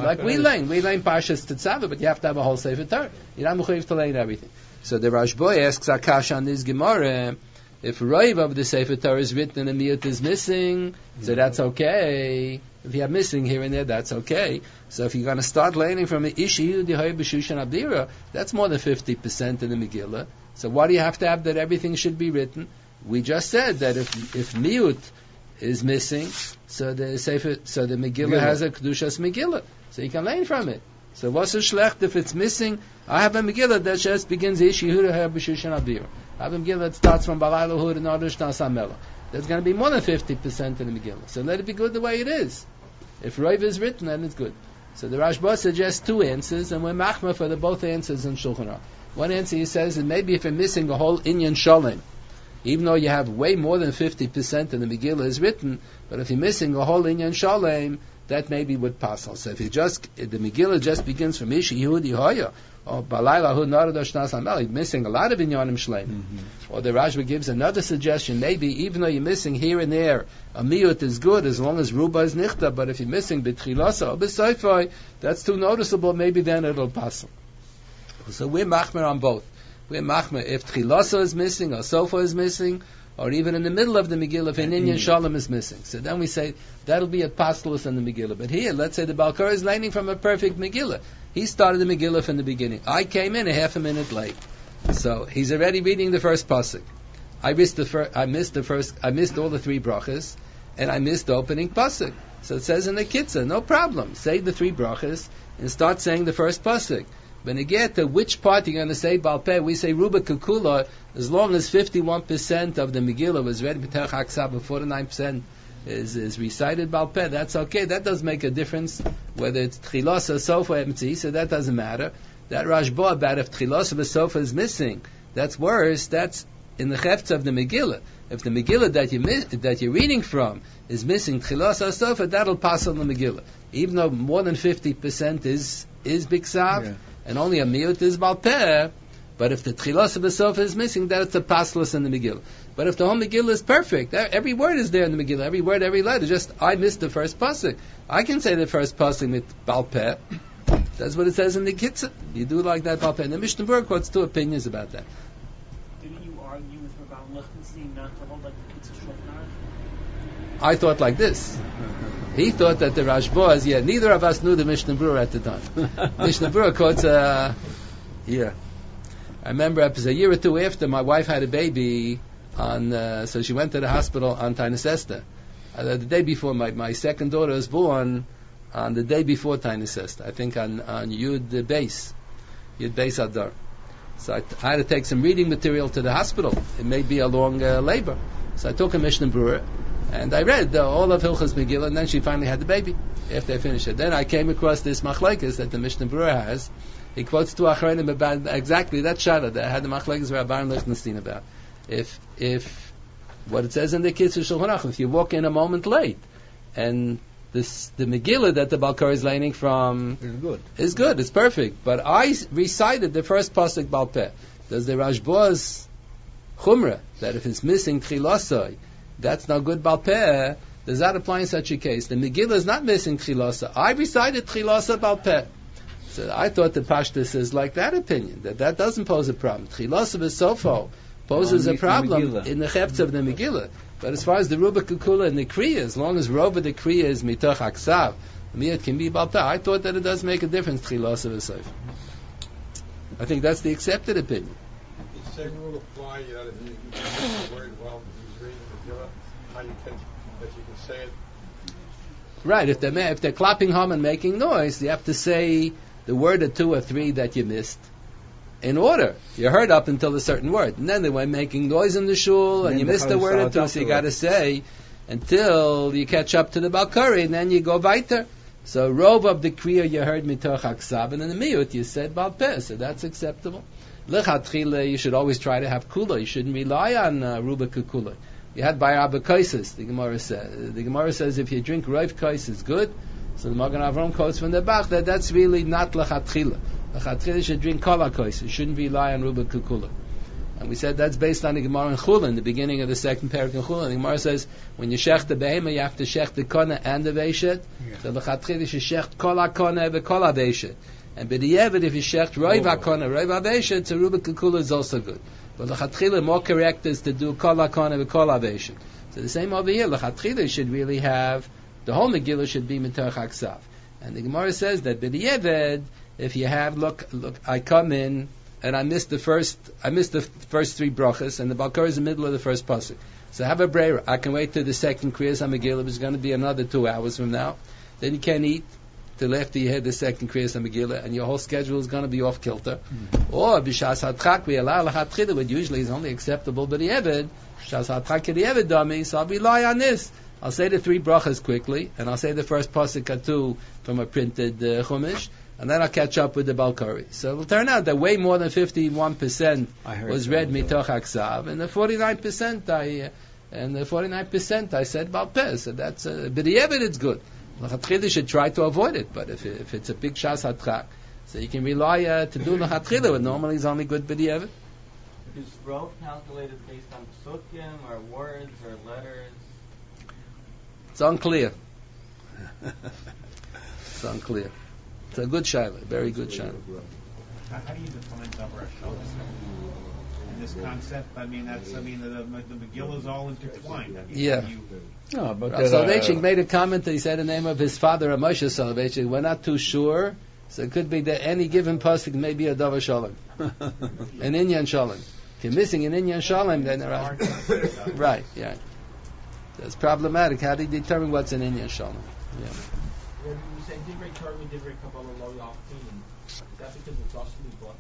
Parshas Tetzaveh, but you have to have a whole Sefer Torah. You're not mechuyev to learn everything. So the Rashba asks Akash on this Gemara, if Roiv of the Sefer Torah is written and a miyut is missing, so that's okay. If you have missing here and there, that's okay. So if you're going to start learning from Ishiyu Dihoy B'Shushan Abdira, that's more than 50% in the Megillah. So why do you have to have that everything should be written? We just said that if miyut is missing, so the Megillah has a Kedushas Megillah, so you can learn from it. So what's the shlecht if it's missing? I have a Megillah that just begins Ish Yehuda B'Shushan Abir. I have a Megillah that starts from Balai Lahud and Arush Nasamela. There's going to be more than 50% in the Megillah. So let it be good the way it is. If Roiv is written, then it's good. So the Rashba suggests two answers, and we're machma for the both answers in Shulchan Aruch. One answer he says is maybe if you're missing a whole Inyan Shalem, even though you have way more than 50% in the Megillah is written, but if you're missing a whole Inyan Shalem, that maybe would pass. So if the Megillah just begins from Ishi Yehudi Hoya, or Balai Lahud Naradosh Nas Amel, you're missing a lot of Inyanim Shleim. Or the Rashba gives another suggestion, maybe even though you're missing here and there, a miyut is good as long as Ruba is Nichta, but if you're missing B'tchilasa or B'Soifai, that's too noticeable, maybe then it'll pass. So we're machmer on both. We're machmer if Tchilasa is missing, or Sofa is missing, or even in the middle of the Megillah, if an Inyan Shalom is missing. So then we say, that'll be a pastelus in the Megillah. But here, let's say the Balkar is learning from a perfect Megillah. He started the Megillah from the beginning. I came in a half a minute late. So he's already reading the first pasuk. I missed all the three brachas, and I missed the opening pasuk. So it says in the Kitzah, no problem. Say the three brachas, and start saying the first pasuk. When you get to which part you're going to say Balpeh, we say Ruba Kukula, as long as 51% of the Megillah was read B'Terach HaKsav, and 49% is recited Balpeh, that's okay. That does make a difference, whether it's Tchilos or Sofa Emtzi, so that doesn't matter. That Rashba about if Tchilos or Sofa is missing, that's worse, that's in the Chefts of the Megillah. If the Megillah that you're reading from is missing Tchilos or Sofa, that'll pass on the Megillah. Even though more than 50% is Biksav, and only a miyut is Balpeh, but if the Tchilos of the Sofa is missing, then it's a pastelus in the Megillah. But if the whole Megillah is perfect, every word is there in the Megillah, every word, every letter, just I missed the first pasuk. I can say the first pasuk with Balpeh. That's what it says in the Kitzah. You do like that Balpeh. And the Mishnah Berurah quotes two opinions about that. Didn't you argue with Rabban Lichtenstein not to hold like the Kitzah Shulchan Aruch? I thought like this. He thought that the Rashba is, neither of us knew the Mishnah Berurah at the time. Mishnah Berurah quotes, I remember it was a year or two after my wife had a baby, so she went to the hospital on Tainus Esther. The day before, my second daughter was born on the day before Tainus Esther, I think on Yud Beis Adar. So I had to take some reading material to the hospital. It may be a long labor. So I took a Mishnah Berurah, and I read all of Hilchas Megillah, and then she finally had the baby after I finished it. Then I came across this machlekes that the Mishnah Berurah has. He quotes two Achronim about exactly that shara that I had the machlekes Rabban Lichtenstein about. If what it says in the Kitzur Shulchan Aruch. If you walk in a moment late, and the Megillah that the Balkar is learning from is good, it's perfect. But I recited the first pasuk Baal Peh. Does the Rashba's Chumrah that if it's missing Tchilasai, that's not good Baal Peh? Does that apply in such a case? The Megillah is not missing Tchilasai. I recited Tchilasai Baal Peh. So I thought the Pashtus is like that opinion, that doesn't pose a problem. Tchilasai V'Sofo poses a problem in the Chefetz of the Megillah. But as far as the Ruba Kukula and the Kriya, as long as Rova the Kriya is Mitoch Aksav, it can be Baal Peh. I thought that it does make a difference, Tchilasai V'Sofo. I think that's the accepted opinion. The same rule apply, that you use the word while he's reading the Megillah, how you can, that you can say it. Right, if they're clapping hum and making noise, you have to say the word or two or three that you missed in order. You heard up until a certain word, and then they were making noise in the shul, and you missed a word or two, so you got to say until you catch up to the Balkari, and then you go weiter. So rove of the kriya you heard mitoch aksav, and in the miyut you said Baal Peh, so that's acceptable. Lechatchila, you should always try to have kula. You shouldn't rely on ruba kukula. You had by Abba Kaisis, the Gemara says. The Gemara says if you drink Rav Kais is good. So the Magen Avram quotes from the Bach that's really not lechatchila. Lechatchila should drink kol hakais. You shouldn't rely on ruba kukula. And we said that's based on the Gemara in Chulin, the beginning of the second parak in Chulin. The Gemara says when you shech the behema, you have to shech the kona and the veishet. Yeah. So lechatchila you should shech kol hakona ve kol haveishet. And b'di'evet if you shech roiv hakona, roiv haveishet, so ruba kukula is also good. But lechatchila more correct is to do kol hakona ve kol haveishet. So the same over here. Lechatchila should really have the whole Megillah should be mitoch aksav. And the Gemara says that b'di'evet if you have look, I come in and I missed the first three brachas, and the Balkar is in the middle of the first pasuk. So I have a breira. I can wait till the second Kriyas HaMegillah, which is going to be another 2 hours from now. Then you can't eat till after you hear the second Kriyas HaMegillah, and your whole schedule is going to be off kilter. Or b'shas hadchak we allow l'chatchila, which usually is only acceptable by the Eved. B'shas hadchak the Eved dummy, so I'll rely on this. I'll say the 3 brachas quickly, and I'll say the first pasuk katu from a printed chumash. And then I'll catch up with the Balkari. So it'll turn out that way more than 51% was read mitoch aksav, and the 49% I said Baal Peh. So that's b'di'evet it's good. L'chatchila should try to avoid it, but if it's a big shas hatchak, so you can rely to do l'chatchila, but normally it's only good b'di'evet. Is rov calculated based on psukim or words or letters? It's unclear. It's unclear. It's a good shaila, very good shaila. How do you define davar hashalom in this concept? The Megillah is all intertwined. Yeah. No, but Rav Soloveitchik made a comment that he said the name of his father, Moshe Soloveitchik. We're not too sure, so it could be that any given pasuk may be a davar shalom, an inyan shalom. If you're missing an inyan shalom, then right, yeah, that's problematic. How do you determine what's an inyan shalom? Yeah. When you say Divrei Torah, Divrei Kabbalah, Lo Yachtin, is that because it's also brought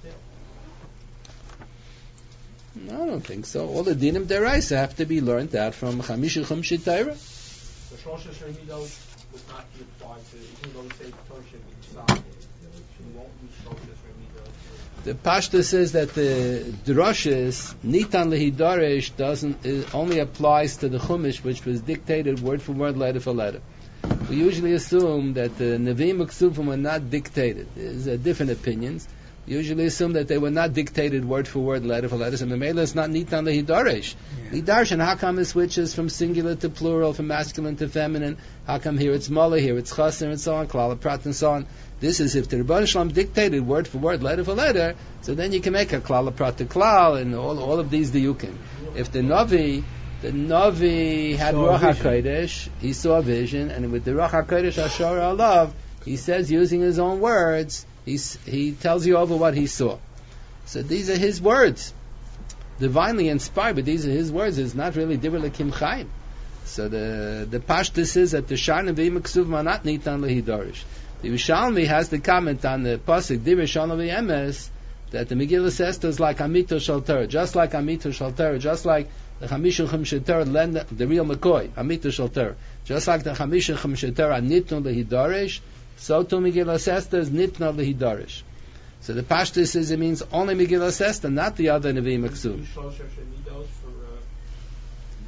there? No, I don't think so. All the dinim deraisa have to be learned out from Chamisha Chumshit Torah. The Shlosh Shemidos would not be applied to, even though we say Torah should be Tzad, we won't use Shlosh Shemidos. The Pashta says that the drushes Nitan Lehidaresh only applies to the Chumash, which was dictated word for word, letter for letter. We usually assume that the Nevi'im Uksuvim were not dictated. There's different opinions. We usually assume that they were not dictated word for word, letter for letter. And the Mela is not Nitan Lehidaresh. Hidarshan, how come it switches from singular to plural, from masculine to feminine? How come here it's Mala, here it's Chaser, and so on, Klal Prat, and so on? This is if the Rebbeinu Shalom dictated word for word, letter for letter, so then you can make a Klal Prat to Klal, and all of these diyukim. If the Navi had Ruach HaKodesh, he saw a vision, and with the Ruach HaKodesh Ashar Alav, he says using his own words, he tells you over what he saw. So these are his words, divinely inspired, but these are his words. It's not really Divrei Elokim Chaim. So the Pashtus is that the Shar Nevi'im Ksuvim are not Nitan Lehidarish. The Yerushalmi has the comment on the pasuk Divrei Shalom V'Emes that the Megillah says is like Amito Shal Torah, just like Amito Shal Torah, just like the Chamishim Chumshei Torah, the real McCoy, Amito Shal Torah, just like the Chamishim Chumshei Torah, Nitnu Lehidarish, so too Megillah Sesta is Nitnu Lehidarish. So the Pashtus says it means only Megillah Sesta, not the other Nevi'im Ksuvim.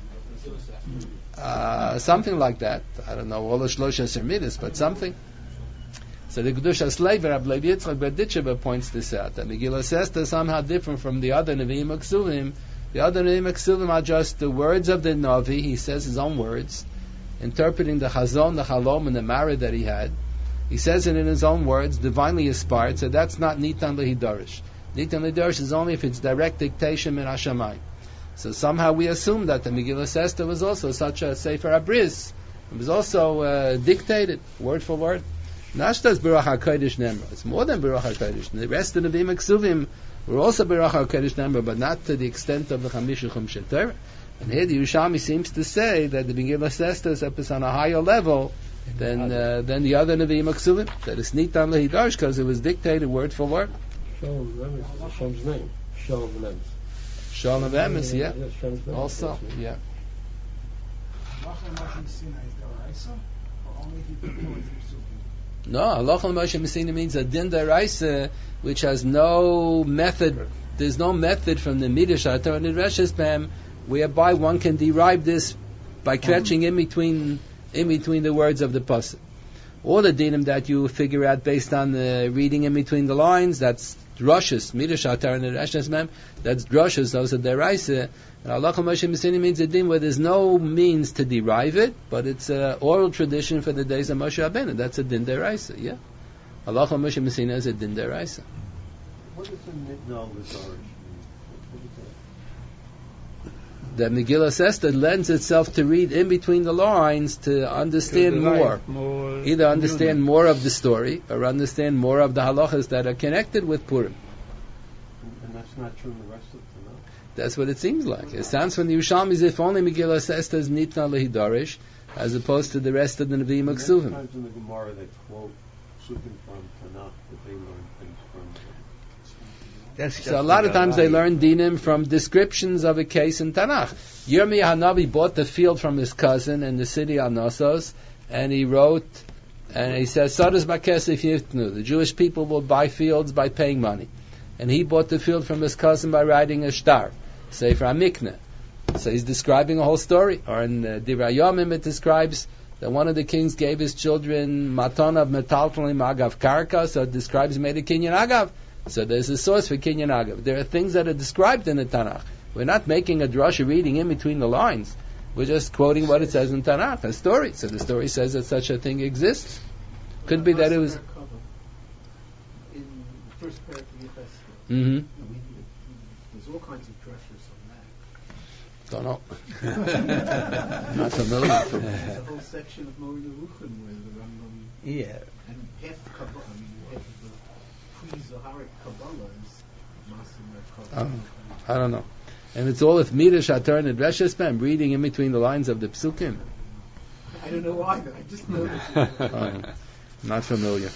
Something like that. I don't know all the Shlosha Sermidas, but something. So the Kedushas Levi, Rabbi Levi Yitzchak Berditchever points this out, that Megillah Esther is somehow different from the other Nevi'im Aksuvim. The other Nevi'im Aksuvim are just the words of the Navi, he says his own words, interpreting the Chazon, the Chalom, and the Marah that he had. He says it in his own words, divinely inspired, so that's not Nitan Lehidarish. Nitan Lehidarish is only if it's direct dictation min Hashamayim. So somehow we assume that the Megillah Esther was also such a Sefer Abriz. It was also dictated, word for word. Nashta is Baruch HaKodesh Nemra. It's more than Baruch HaKodesh. The rest of the Nevi'im Aksuvim were also Baruch HaKodesh Nemra, but not to the extent of the Chamisha Chumshe Torah. And here the Yerushalmi seems to say that the Megillah Esther is on a higher level than the other Nevi'im Aksuvim. That it's Nitan Lehidarsh because it was dictated word for word. Shalom Emes, Hashem's name. Shalom Emes. Shalom Emes, yeah. Also, yeah. No, Halach al Moshe Messina means a din deraisa, which has no method. There's no method from the Midrash Torah and the Reshes Pam whereby one can derive this by catching in between the words of the pasuk. All the dinim that you figure out based on the reading in between the lines, that's drushes, Midrash Torah and the Reshes Pam. That's drushes. Those are deraisa. And Halach al Moshe Messina means a din where there's no means to derive it, but it's an oral tradition for the days of Moshe Rabbeinu. That's a din deraisa, yeah. Halach al Moshe Messina is a din deraisa. What is the Nitnal Lizarish? The Megillah Esther lends itself to read in between the lines to understand more. Either understand more of the story or understand more of the halachas that are connected with Purim. And that's not true in the rest of the Tanakh. That's what it seems like. It sounds from the Yerushalmi as if only Megillah Esther is Nitna Lehidarish, as opposed to the rest of the Nevi'im Aksuvim. Many times in the Gemara they quote Sukkim from Tanakh that they learn things from. So a lot of times they learn dinim from descriptions of a case in Tanakh. Yirmiyah Hanavi bought the field from his cousin in the city Anosos, and he wrote, and he says, Sadas Bakesef Yiftnu, the Jewish people will buy fields by paying money. And he bought the field from his cousin by writing a shtar, Sefer HaMikneh. So he's describing a whole story. Or in Divrei Yomim it describes that one of the kings gave his children matana of metaltalim agav karka, so it describes he made a kinyan agav. So there's a source for kinyan agav. There are things that are described in the Tanakh. We're not making a drasha reading in between the lines. We're just quoting what it says in Tanakh, a story. So the story says that such a thing exists. Could be that it was... In the first paragraph of Yecheskel, Mm-hmm. there's all kinds of drushes on that. Don't know. Not familiar. There's a whole section of Moreh Nevuchim where the Rambam... Yeah. And half the Kabbalah, half of the pre-Zoharic Kabbalah is Masim Kabbalah. I don't know. And it's all if Midrash Torah and Reshes Pam, reading in between the lines of the Psukim. I don't know either. I just know that. Not familiar.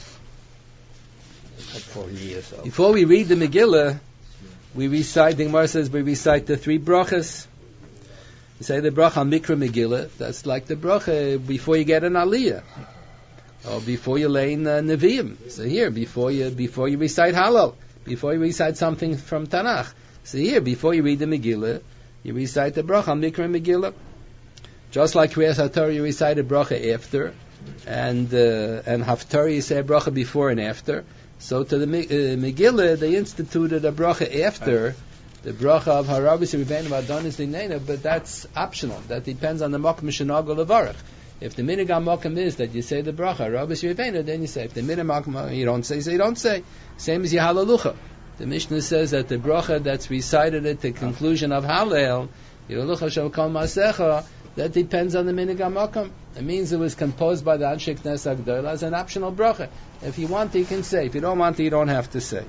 Like 40 years old. Before we read the Megillah, we recite, the Gemara says, we recite the three brachas. We say the bracha Mikra Megillah, that's like the bracha before you get an Aliyah. Or before you lay in Nevi'im. So here, before you recite Halal, before you recite something from Tanakh. So here, before you read the Megillah, you recite the bracha Mikra Megillah. Just like Kriyas HaTorah, you recite a bracha after, and Haftarah, you say a bracha before and after. So to the Megillah, they instituted a bracha after the bracha of Harabis Ribeinu Adonis Dinena, but that's optional. That depends on the Mokum Shenagol Levarach. If the minig Mokum is that you say the bracha Harabis Ribeinu, then you say. If the minig Mokum you don't say, so you don't say. Same as Yehalalucha. The Mishnah says that the bracha that's recited at the conclusion of Hallel, Yehalalucha shall kol masecha, that depends on the minig Mokum. It means it was composed by the Anshe Knesset Agdola as an optional bracha. If you want, you can say. If you don't want, you don't have to say.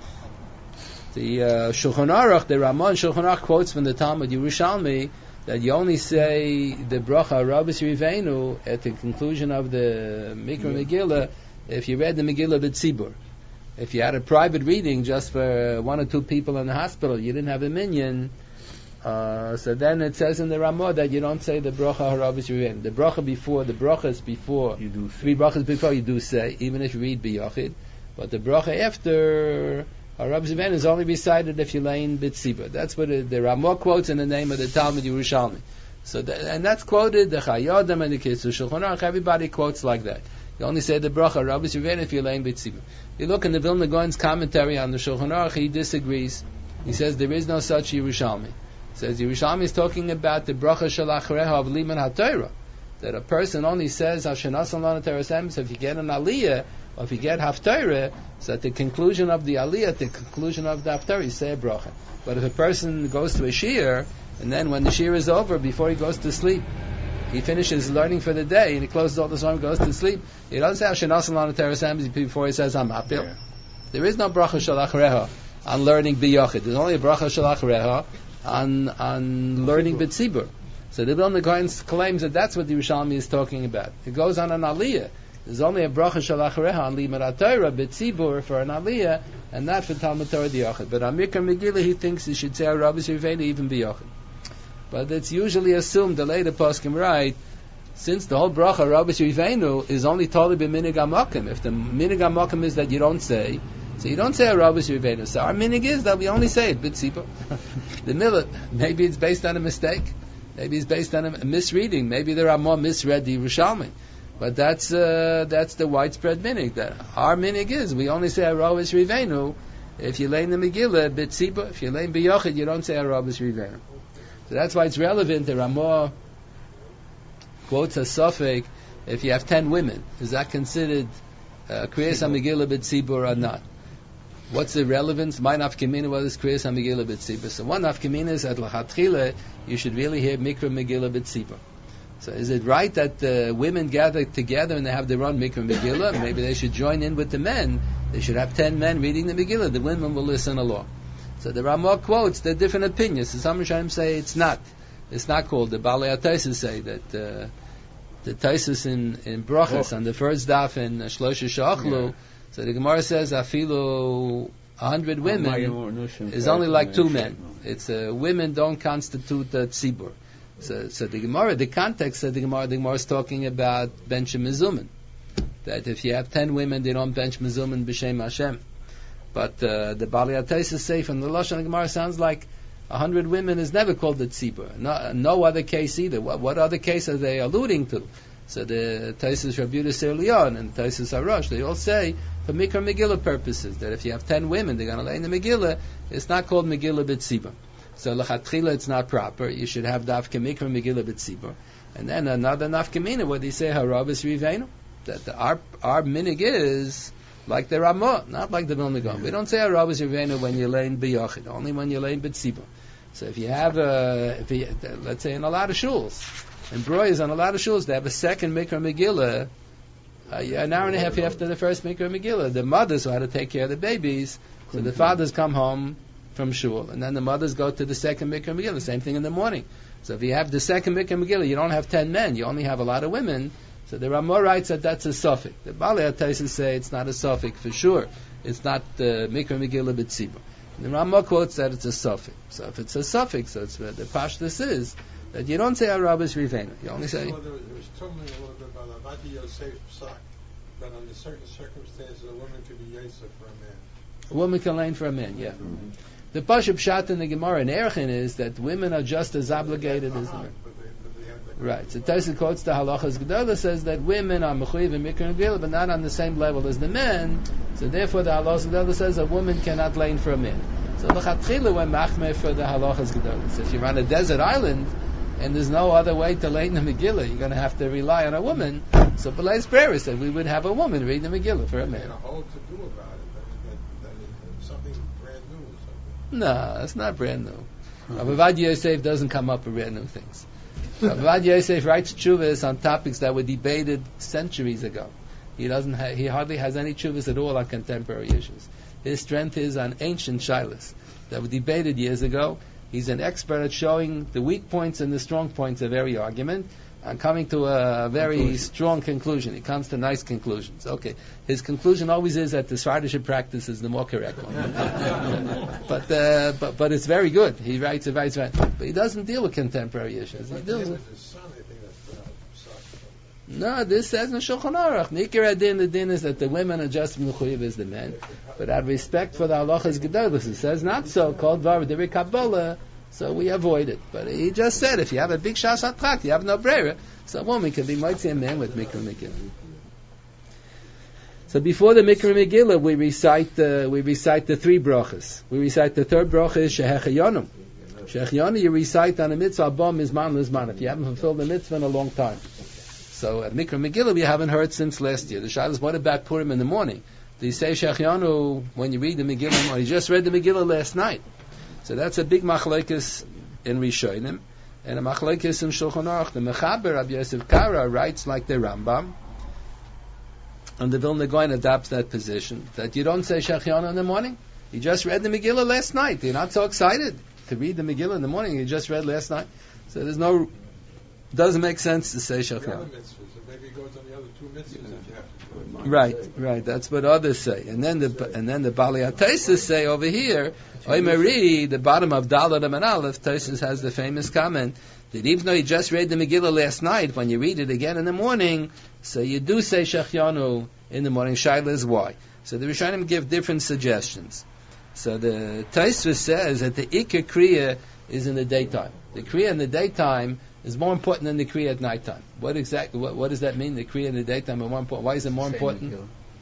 The Shulchan Aruch, the Ramon Shulchan Aruch quotes from the Talmud Yerushalmi that you only say the bracha Rabbis Riveinu at the conclusion of the Mikra Megillah if you read the Megillah B'tzibur. If you had a private reading just for one or two people in the hospital, you didn't have a minyan. So then it says in the Ramah that you don't say the bracha Harabbis Riveinu. The bracha before, the brachas before, you do three brachas before you do say, even if you read B'yachid. But the bracha after Harabbis Riveinu is only recited if you lay in B'tzibur. That's what the Ramah quotes in the name of the Talmud Yerushalmi. So and that's quoted the Chayyadam and the Kitzur Shulchan Aruch. Everybody quotes like that. You only say the bracha Rabbis Yivenu if you're laying b'tzibur. You look in the Vilna Gaon's commentary on the Shulchan Aruch. He disagrees. He says there is no such Yerushalmi. He says Yerushalmi is talking about the bracha shalachreha of liman haTorah, that a person only says Hashanah Lana Teres Emes if you get an aliyah or if you get haftarah. So at the conclusion of the aliyah, at the conclusion of the haftarah, you say a bracha. But if a person goes to a shiur and then when the shiur is over, before he goes to sleep, he finishes learning for the day and he closes all the Zohar and goes to sleep, he doesn't say Hashanah Lana Teres Emes before he says I'm hafil. Yeah. There is no bracha shalachreha on learning biyochid. There's only a bracha shalachreha on learning b'tzibur. So the Vilna Gaon claims that that's what the Yerushalmi is talking about. It goes on an aliyah. There's only a bracha shalachreha on limud haTorah b'tzibur for an aliyah, and not for Talmud Torah diyochid. But Amikar Megillah, he thinks he should say Rabbis Yivenu even biyochid. But it's usually assumed, the later poskim write, since the whole bracha Rabbis Yivenu is only totally b'minig hamakom. If the minig hamakom is that you don't say, so you don't say a Rabbis Yivenu. So our minig is that we only say it b'tzibur. The millet, maybe it's based on a mistake. Maybe it's based on a misreading. Maybe there are more misread the Yerushalmi. But that's the widespread minig. That our minig is we only say a Rabbis Yivenu if you lay in the Megillah b'tzibur. If you lay in biyochid, you don't say a Rabbis Yivenu. So that's why it's relevant. There are more quotes a suffix if you have 10 women. Is that considered Kriyas HaMegillah b'tzibur or not? What's the relevance? My nafkamina was Kriyas HaMegillah b'tzibur. So one nafkamina is at l'chatchila you should really hear Mikra Megillah b'tzibur. So is it right that the women gather together and they have their own Mikra Megillah? Maybe they should join in with the men. They should have 10 men reading the Megillah. The women will listen along. So there are more quotes. There are different opinions. So some Rishonim say it's not. It's not called. The Balei HaTosfos say that the Tosfos in Brachos on the first daf in Shlosha Shachlu. So the Gemara says afilu 100 women is only like 2 men. It's women don't constitute the tzibur. So the Gemara, the context of the Gemara is talking about bench mezumin. That if you have 10 women, they don't bench mezumin b'shem Hashem. But the Balei HaTosfos say from the Lashon Gemara sounds like 100 women is never called the tzibur. No other case either. What other case are they alluding to? So the Tosfos Rabbi Yehuda Sir Leon and Tosfos Arosh, they all say for Mikra Megillah purposes that if you have 10 women, they're going to lay in the Megillah. It's not called Megillah b'tzibur. So l'chatchila it's not proper. You should have dafka Mikra Megillah b'tzibur. And then another nafkamina where they say Harabbis Yivenu, that our minig is like the Ramah, not like the Vilna Gaon. We don't say Harabbis Yivenu when you're laying b'yochid, only when you're laying b'tzibur. So if you have let's say in a lot of shuls, in Broyes on a lot of shuls, they have a second Mikra Megillah, an hour and a half after the first Mikra Megillah. The mothers who had to take care of the babies, so the fathers come home from shul, and then the mothers go to the second Mikra Megillah. Same thing in the morning. So if you have the second Mikra Megillah, you don't have 10 men, you only have a lot of women. So there are more rights that that's a suffix. The Balei HaTosfos say it's not a suffix for sure. It's not the Mikra Megillah b'tzibur. The Ramah quotes that it's a suffix. So if it's a suffix, so it's the pashtus is that you don't say Harabbis Yivenu. You only say. There was told me a little bit about Avadi Yosef Psak, that under certain circumstances a woman could be Yosef for a man. A woman can lay for a man, yeah. Mm-hmm. The Pashup Pshat in the Gemara in Erchin is that women are just as obligated as men. Right. So Tosfos quotes the Halachas Gedolah says that women are mechuyev in Mikra Megillah, but not on the same level as the men. So therefore, the Halachas Gedolah says a woman cannot lay for a man. So l'chatchila went machmeh for the Halachas Gedolah. So if you're on a desert island and there's no other way to lay in the Megillah, you're going to have to rely on a woman. So B'leis Brera said we would have a woman read the Megillah for a man. A whole to do about it. That is something brand new or something. No, it's not brand new. Avadi Yosef doesn't come up with brand new things. Avadi Yosef writes tshuvas on topics that were debated centuries ago. He hardly has any tshuvas at all on contemporary issues. His strength is on ancient shilas that were debated years ago. He's an expert at showing the weak points and the strong points of every argument and coming to a very strong conclusion. He comes to nice conclusions. Okay, his conclusion always is that the Sfardish practice is the more correct one. but it's very good. He writes it right. But he doesn't deal with contemporary issues. He deals with his son, I think that's no, this says in Shulchan Aruch. Nikir Adin, the din is that the women are just mechuyev as the men. But out of respect for the halachas gedolos, it says not so. Called var b'divrei Kabbalah, So we avoid it. But he just said, if you have a big shas atrak, you have no brera. So a woman can be moitzi a man with Mikra Megillah. So before the Mikra Megillah, we recite the three brachas. We recite the third bracha is Shehechayonu. Shehechayonu you recite on a mitzvah abom mizman lizman. If you haven't fulfilled the mitzvah in a long time. So at Mikra Megillah we haven't heard since last year. The shayla is what about Purim in the morning? Do you say Shehechayonu when you read the Megillah? You just read the Megillah last night. So that's a big machlekes in Rishonim and a machlekes in Shulchan Aruch. The Mechaber Rabbi Yosef Kara writes like the Rambam. And the Vilna Gaon adopts that position, that you don't say Shehechayonu in the morning. You just read the Megillah last night. You're not so excited to read the Megillah in the morning. You just read last night. So doesn't make sense to say Shehechayonu. Maybe it goes on the other two mitzvahs if you have to. Right. That's what others say. And then the Balei HaTosfos say over here, Oimeri, the bottom of Dalet and Aleph, Tosfos has the famous comment that even though you just read the Megillah last night, when you read it again in the morning, so you do say Shehechayonu in the morning. Shaila is why. So the Rishonim give different suggestions. So the Tosfos says that the Ikar Kriya is in the daytime. The Kriya in the daytime is more important than the Kriya at nighttime. What does that mean? The Kriya in the daytime is more important. Why is it more important?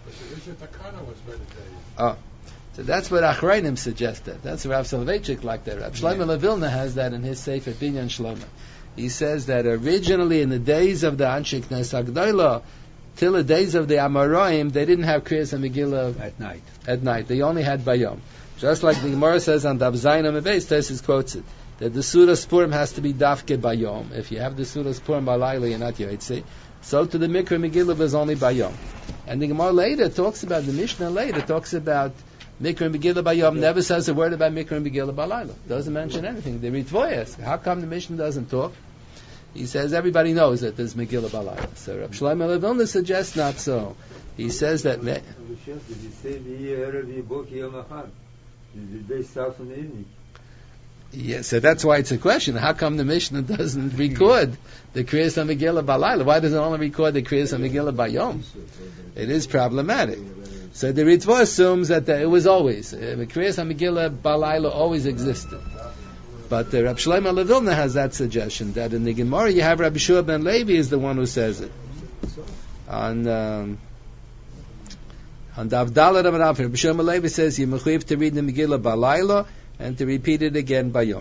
So that's what Achrayim suggested. That's Rav Soloveitchik like that. Rav Shlomo Levilna has that in his Sefer Binyan Shlomo. He says that originally in the days of the Anshe Knesset Agdola, till the days of the Amoraim, they didn't have Kriyas and Megillah at night. They only had Bayom. Just like the Gemara says on Daf Zayin Amud Beis, Tosfos quotes it, that the Surah Purim has to be Dafke Bayom. If you have the Surah Purim Balayla, you're not Yotzei. So to the Mikra Megillah was only Bayom. And the Gemara later talks about, the Mishnah later talks about Mikra Megillah Bayom, never says a word about Mikra Megillah Balayla. Doesn't mention anything. The Ritvoy asks, how come the Mishnah doesn't talk? He says everybody knows that there's Megillah Balayla. So Rav Shlomo Levilna suggests not so. He says that... Yeah, so that's why it's a question. How come the Mishnah doesn't record the Kriyas HaMegillah Balayla? Why does it only record the Kriyas HaMegillah Bayom? It is problematic. So the Ritva assumes that it was always. The Kriyas HaMegillah Balayla always existed. But Rabbi Shlomo Levilna has that suggestion, that in the Gemara you have Rabbi Shua ben Levi is the one who says it. On Daf Dalet Amud Aleph, Rabbi Shua ben Levi says you're mechuyev to read the Megillah Balayla and to repeat it again Bayom.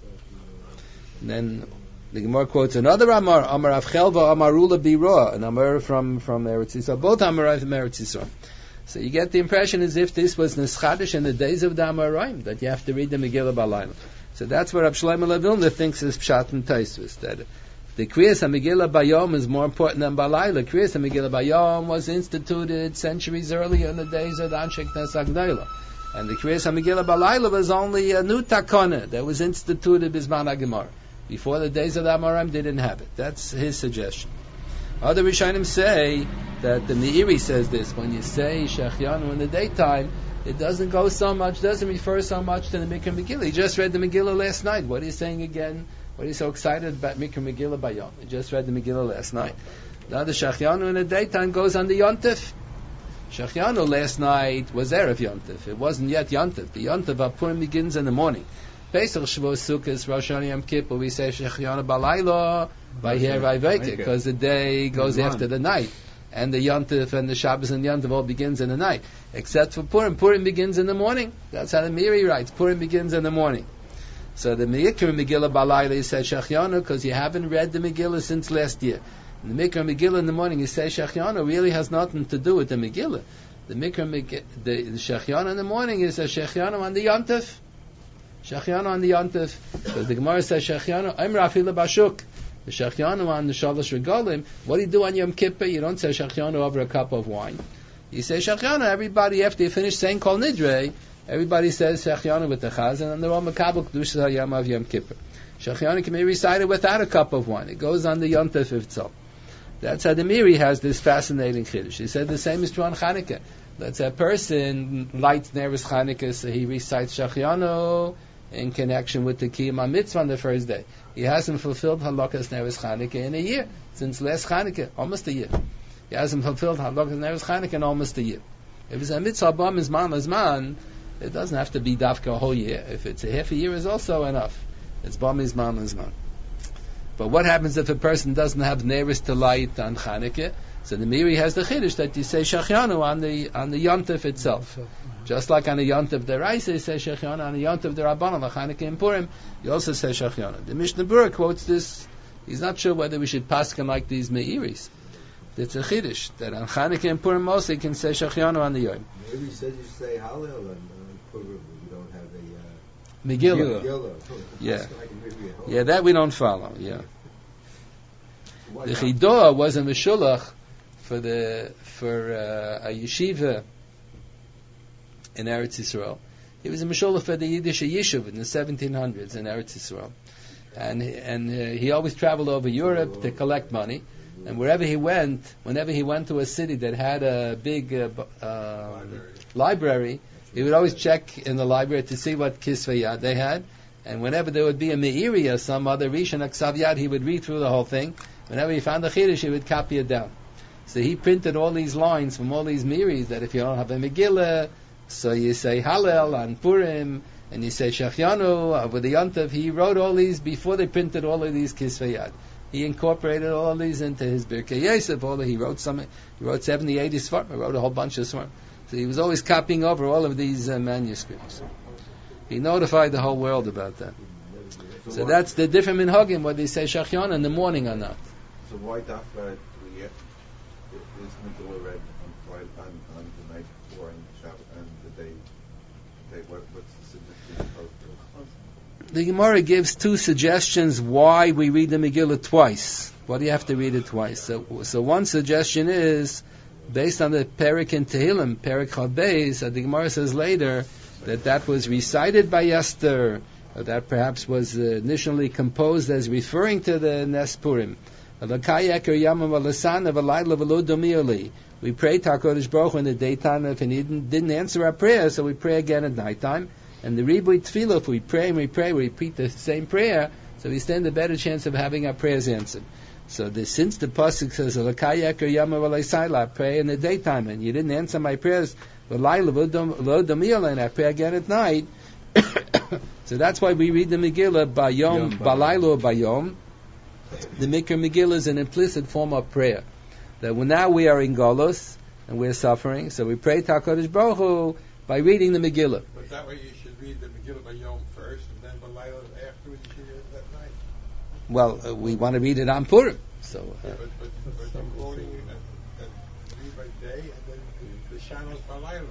And then the Gemara quotes another Amar, Amar Avchelva, Amar Ula Bira, an Amar from Eretz Yisrael, both Amar from Eretz Yisrael. So you get the impression as if this was Neschadish in the days of the Amoraim, that you have to read the Megillah Balayla. So that's what Rav Shlomo Levilna thinks is Pshat and Tosfos, that the Kriyas HaMegillah Bayom is more important than Balayla. Kriyas HaMegillah Bayom was instituted centuries earlier in the days of the Anshe Knesset Agdola. And the Kriyas HaMegillah Balayla was only a new takana that was instituted Bizman HaGemara. Before the days of the Amoraim, they didn't have it. That's his suggestion. Other Rishonim say that the Meiri says this, when you say Shehechayonu in the daytime, it doesn't refer so much to the Mikra Megillah. He just read the Megillah last night. What are you saying again? What are you so excited about Mikra Megillah Bayom? He just read the Megillah last night. Now the Shehechayonu in the daytime goes on the Yontif. Shehechayonu last night was Erev Yontif. It wasn't yet Yontif. The Yontif of Purim begins in the morning. Pesach, Shavuos, Sukkot, Rosh Hashanah, Yom Kippur, we say Shehechayonu Balayla, Vayher Vayveke, because the day goes after the night. And the Yontif and the Shabbos and Yontif all begins in the night. Except for Purim. Purim begins in the morning. That's how the Meiri writes. Purim begins in the morning. So the Mikra Megillah Balayla says Shehechayonu because you haven't read the Megillah since last year. And the Mikra Megillah in the morning, you say Shehechayonu really has nothing to do with the Megillah. The Shehechayonu in the morning is a Shehechayonu on the Yontif. Shehechayonu on the Yontif. Because the Gemara says Shehechayonu, I'm Rafila Bashuk. The Shehechayonu on the Shalosh Regalim, what do you do on Yom Kippur? You don't say Shehechayonu over a cup of wine. You say Shehechayonu, everybody, after you finish saying Kol Nidre, everybody says Shehechayonu with the Chazan, and they're all Makabel Kedushas HaYom of Yom Kippur. Shehechayonu can be recited without a cup of wine. It goes on the Yontif itself. That's how the Meiri has this fascinating Chiddush. He said the same is true on Chanukah. Let's say a person lights Neres Chanukah, so he recites Shehechayonu in connection with the Kiyam Mitzvah on the first day. He hasn't fulfilled Halakas Neres Chanukah in a year, since last Chanukah, almost a year. He hasn't fulfilled Halakas Neres Chanukah in almost a year. If it's a Mitzvah Abba Mizman, it doesn't have to be Dafka a whole year. If it's a half a year, is also enough. It's ba mizman lizman. But what happens if a person doesn't have neiris to light on Chanukah? So the Miri has the chiddush that you say Shachyanu on the Yontif itself. Just like on the Yontif Deraisa, you say Shachyanu, on the Yontif Derabbanan, on Chanukah and Purim, you also say Shachyanu. The Mishnah Berurah quotes this. He's not sure whether we should paskin like these Meiris. It's a chiddush that on Chanukah and Purim also you can say Shachyanu on the Yom. Maybe says you say Hallel on Purim. You don't have a Megillah. Yeah. Yeah, that we don't follow. Yeah. The Chidah was a Meshulach for a yeshiva in Eretz Yisrael. He was a Meshulach for the Yiddish Yishuv in the 1700s in Eretz Yisrael. And he always traveled over Europe to collect money. And wherever he went, whenever he went to a city that had a big library, he would always check in the library to see what Kisvei Yad they had. And whenever there would be a Meiri or some other Rishon Aksav Yad, he would read through the whole thing. Whenever he found a Chiddush, he would copy it down. So he printed all these lines from all these Meiris that if you don't have a Megillah, so you say Hallel on Purim, and you say Shachyanu with the Yontif. He wrote all these before they printed all of these Kisvei Yad. He incorporated all of these into his Birkei Yosef. He wrote 70, 80 Svarim. He wrote a whole bunch of Svarim. So he was always copying over all of these manuscripts. He notified the whole world about that. So that's the different minhagim, whether they say Shachyanu in the morning or not. So why Dafra is Megillah read on the night before and the day? What's the significance of the Gemara gives two suggestions why we read the Megillah twice. Why do you have to read it twice? So one suggestion is based on the Perek in Tehillim, Perek Chavbeis. The Gemara says later that was recited by Esther, or that perhaps was initially composed as referring to the Nes Purim. We pray to HaKadosh Baruch Hu in the daytime if he didn't answer our prayer, so we pray again at nighttime. And the Ribui Tefillah, if we pray and we repeat the same prayer, so we stand a better chance of having our prayers answered. So since the pasuk says I pray in the daytime and you didn't answer my prayers, and I pray again at night, so that's why we read the Megillah Bayom, Balaylo Bayom. The Mikra Megillah is an implicit form of prayer. That now we are in Golus and we're suffering, so we pray to HaKadosh Baruch Hu by reading the Megillah. But that way you should read the Megillah Bayom first, and then Balayla afterwards you should read it that night. Well, we want to read it on Purim. So, but you're quoting read by day, and then the Shanos Balayla.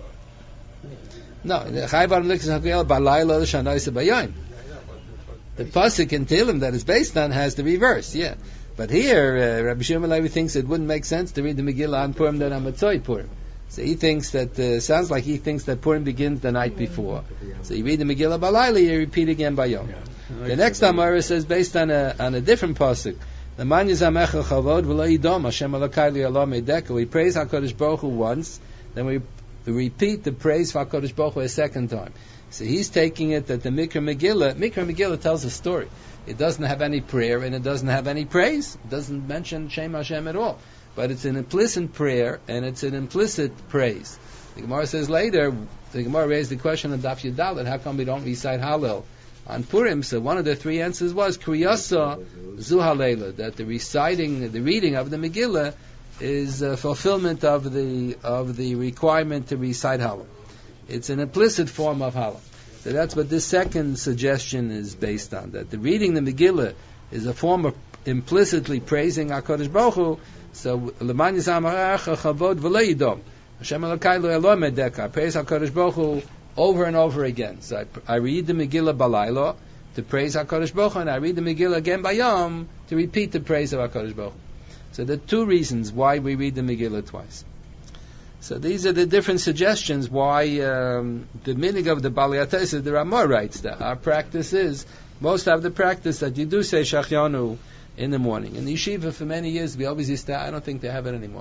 No, the Chayvar Likas Hakel Balayla Shanoisa Bayom. The pasuk in Tehillim that is based on has the reverse, yeah. But here, Rabbi Shimon Levi thinks it wouldn't make sense to read the Megillah on Purim than on Matzoi Purim. So he thinks that, sounds like he thinks that Purim begins the night before. So you read the Megillah Balayla, you repeat again by Yom. The next Amara says, based on a different pasuk, the Man Yizamecha Chavod V'lo Yidom Hashem Elokai Li'olam Edeka. We praise HaKadosh Baruch Hu once, then we repeat the praise for HaKadosh Baruch Hu a second time. So he's taking it that the Mikra Megillah tells a story. It doesn't have any prayer and it doesn't have any praise. It doesn't mention Shem Hashem at all. But it's an implicit prayer and it's an implicit praise. The Gemara says later, the Gemara raised the question on Daf Yudalet, how come we don't recite Hallel on Purim? So one of the three answers was Kriyasa Zu Hallela, that the reading of the Megillah is fulfillment of the requirement to recite Hallel. It's an implicit form of Hallel. So that's what this second suggestion is based on, that the reading the Megillah is a form of implicitly praising HaKadosh Baruch Hu. So, L'man Yizamarecha Chavod V'lo Yidom Hashem Elokai Li'olam Edeka. I praise HaKadosh Baruch Hu over and over again. So I read the Megillah Balaylo to praise HaKadosh Baruch Hu, and I read the Megillah again by Yom to repeat the praise of HaKadosh Baruch Hu. So there are two reasons why we read the Megillah twice. So these are the different suggestions why the meaning of the Baliyatesa, the Ramah writes that our practice is, most have the practice that you do say Shachyanu in the morning. In the yeshiva for many years we always used to, I don't think they have it anymore,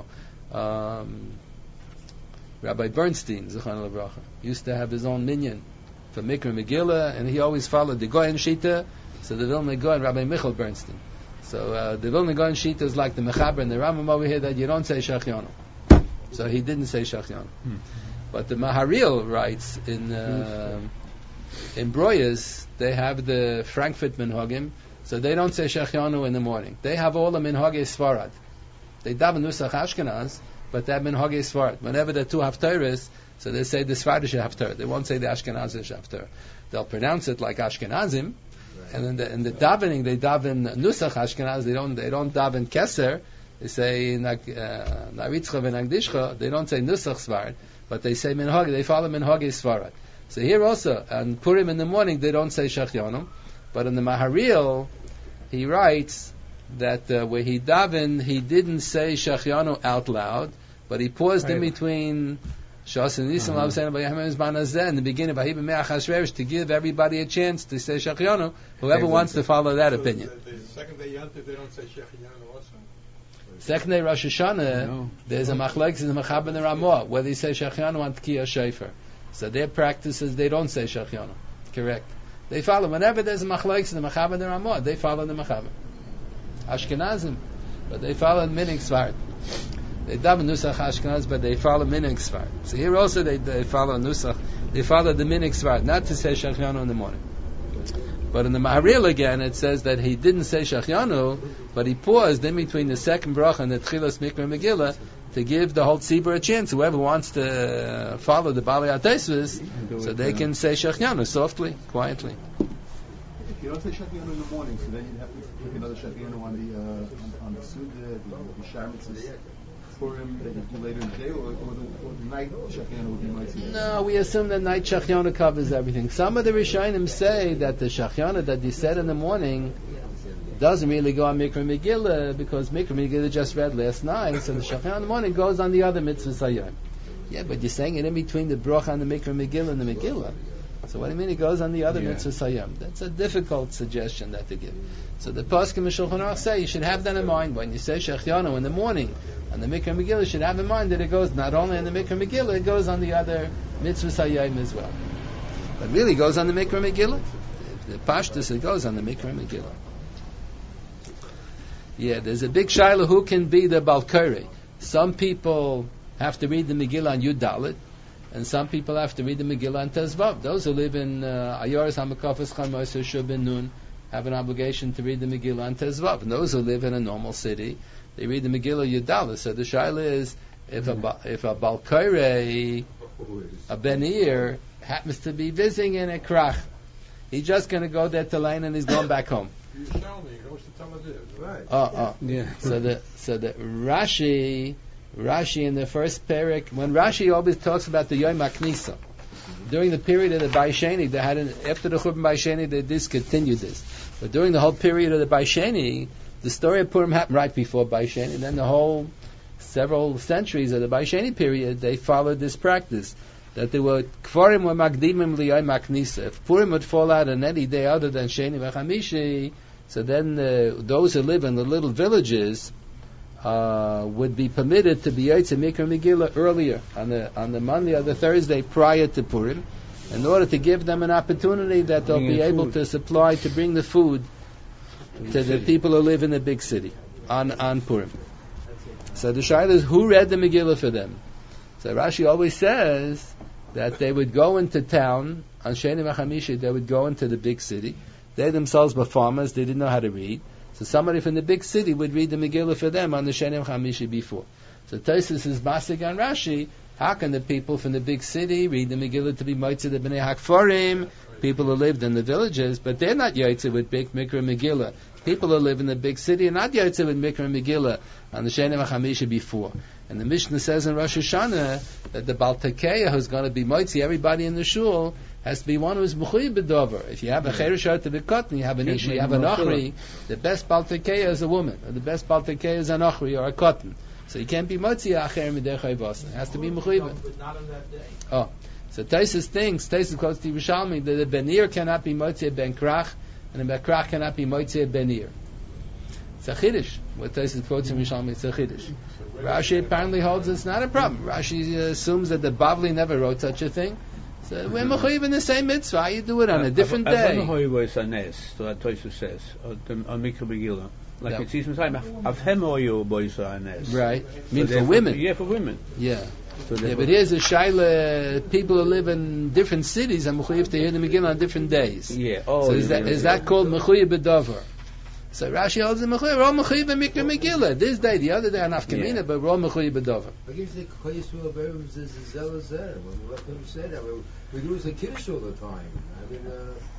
Rabbi Bernstein, Zechron Livracha, used to have his own minyan for Mikra Megillah, and he always followed the Goyen Shita, so the Vilna Goyen, Rabbi Michal Bernstein. So the Vilna Goyen Shita is like the Mechaber and the Rambam over here, that you don't say Shachyanu. So he didn't say Shachyanu. But the Maharil writes in In Broyas, they have the Frankfurt Minhagim, so they don't say Shechianu in the morning. They have all the Minhagei Svarad. They daven Nusach Ashkenaz, but they have Minhagei Svarad. Whenever the two Haftarahs, so they say the Svardish Haftarah. They won't say the Ashkenazish Haftarah. They'll pronounce it like Ashkenazim, and in the davening they daven Nusach Ashkenaz. They don't daven Keser. They say Naritzcha v'Nagdishcha. They don't say Nusach Svarad, but they say Minhagei. They follow Minhagei Svarad. So here also, on Purim in the morning, they don't say Shechianu, but in the Maharil, he writes that where he davened, he didn't say Shechianu out loud, but he paused in between Shas and Nisan in the beginning to give everybody a chance to say Shechianu, whoever wants to follow that opinion. The second day Yantiv, they don't say Shechianu also. Second day Rosh Hashanah, there's a machlekes in the Mechaber and the Ramah, where they say Shechianu on Tkiyah Shofar. So their practices, they don't say Shechianu. Correct. They follow, whenever there's a machlekes in the Mechaber and the Ramah, they follow the Mechaber. Ashkenazim, but they follow Minig Svart. They daven Nusach Ashkenaz, but they follow Minig Svart. So here also they follow Nusach, they follow the Minig Svart, not to say Shechianu in the morning. But in the Maharil again, it says that he didn't say Shechianu, but he paused in between the second bracha and the Tchilas Mikra Megillah to give the whole tzibur a chance. Whoever wants to follow the Bali Atesvis, so they can say Shechianu softly, quietly. If you don't say Shechianu in the morning, so then you'd have to take another Shechianu on the Suda, the Sharmitzes, Purim that you do later in the day, or the night Shechianu would be mighty? No, we assume that night Shechianu covers everything. Some of the Rishonim say that the Shechianu that you said in the morning doesn't really go on Mikra Megillah, because Mikra Megillah just read last night, so the Shechianu in the morning goes on the other mitzvahs hayom. Yeah, but you're saying it in between the bracha and the Mikra Megillah and the Megillah. So what do you mean it goes on the other mitzvahs hayom? That's a difficult suggestion that they give. So the Poskim and Shulchan Aruch say you should have that in mind when you say Shechianu in the morning, and the Mikra Megillah should have in mind that it goes not only in the Mikra Megillah, it goes on the other mitzvahs hayom as well. But really it goes on the Mikra Megillah. The Pashtus, it goes on the Mikra Megillah. Yeah, there's a big shaila who can be the Balkari. Some people have to read the Megillah on Yud Dalet, and some people have to read the Megillah on Tezvav. Those who live in Ayoris HaMekafos Chamos or Shub Ben Nun have an obligation to read the Megillah on Tezvav. And those who live in a normal city, they read the Megillah Yud Dalet. So the shaila is, if a Balkari, a Ben-Ir, happens to be visiting in a krach, he's just going to go there to lane and he's going back home. You tell me, he goes to Tel Aviv. Right. Yeah. So the Rashi in the first parak, when Rashi always talks about the Yom HaKnisa, during the period of the Baisheni, they had after the Churban Baisheni, they discontinued this. But during the whole period of the Baisheni, the story of Purim happened right before Baisheni, and then the whole several centuries of the Baisheni period, they followed this practice. That there were Kfarim were Magdimim Liyom HaKnisa. If Purim would fall out on any day other than Sheni v'Chamishi, so then those who live in the little villages would be permitted to be Yotze Mikra Megillah earlier on the Monday or the Thursday prior to Purim, in order to give them an opportunity that they'll be able to supply, to bring the food to the people who live in the big city on Purim. So the shaila is, who read the Megillah for them? So Rashi always says that they would go into town on Sheni v'Chamishi. They would go into the big city. They themselves were farmers. They didn't know how to read. So somebody from the big city would read the Megillah for them on the Sheni v'Chamishi before. So Tosfos is masig on Rashi. How can the people from the big city read the Megillah to be Motzei the Bnei HaKfarim? People who lived in the villages, but they're not Yotze with big Mikra Megillah. People who live in the big city are not Yotze with Mikra Megillah on the Sheni v'Chamishi before. And the Mishnah says in Rosh Hashanah that the Baltakeya who's going to be Motzei everybody in the shul has to be one who's Mechuyev b'Dover. If you have a Cheresh to be Katan, you have an Isha, you have an Ochri, the best Baltakeya is a woman, or the best Baltakeya is an Ochri or a Katan. So you can't be Motzei Acher Midei Chayvos. It has to be Mechuyev. Not on that day. Oh. So Tosfos quotes the Yerushalmi that the Ben-Ir cannot be Motzei Ben Krach, and the Ben Krach cannot be Motzei Ben-Ir. It's a Chiddush. What Tosfos quotes in Yerushalmi, it's a Chiddush. Rashi apparently holds it's not a problem. Rashi assumes that the Bavli never wrote such a thing. So we're mechuyev in the same mitzvah. How you do it on a different day? I don't know how you voice on this. That Tosfos says on Mikra Megillah. Like it seems time. I've hem oil boys on this. Right. I mean for women. Yeah, for women. Yeah. Yeah, but here's a shaila. People who live in different cities are mechuyev to hear the Megillah on different days. Yeah. So is that called mechuyev b'davar? So Rashi holds the mechuyev. We're all mechuyev in Mikra Megillah. This day, the other day, on Afkamina, but we're all mechuyev b'davar. I guess the Koyis will be zealous there. When we let them say that, we do this in Kiddush all the time. I mean,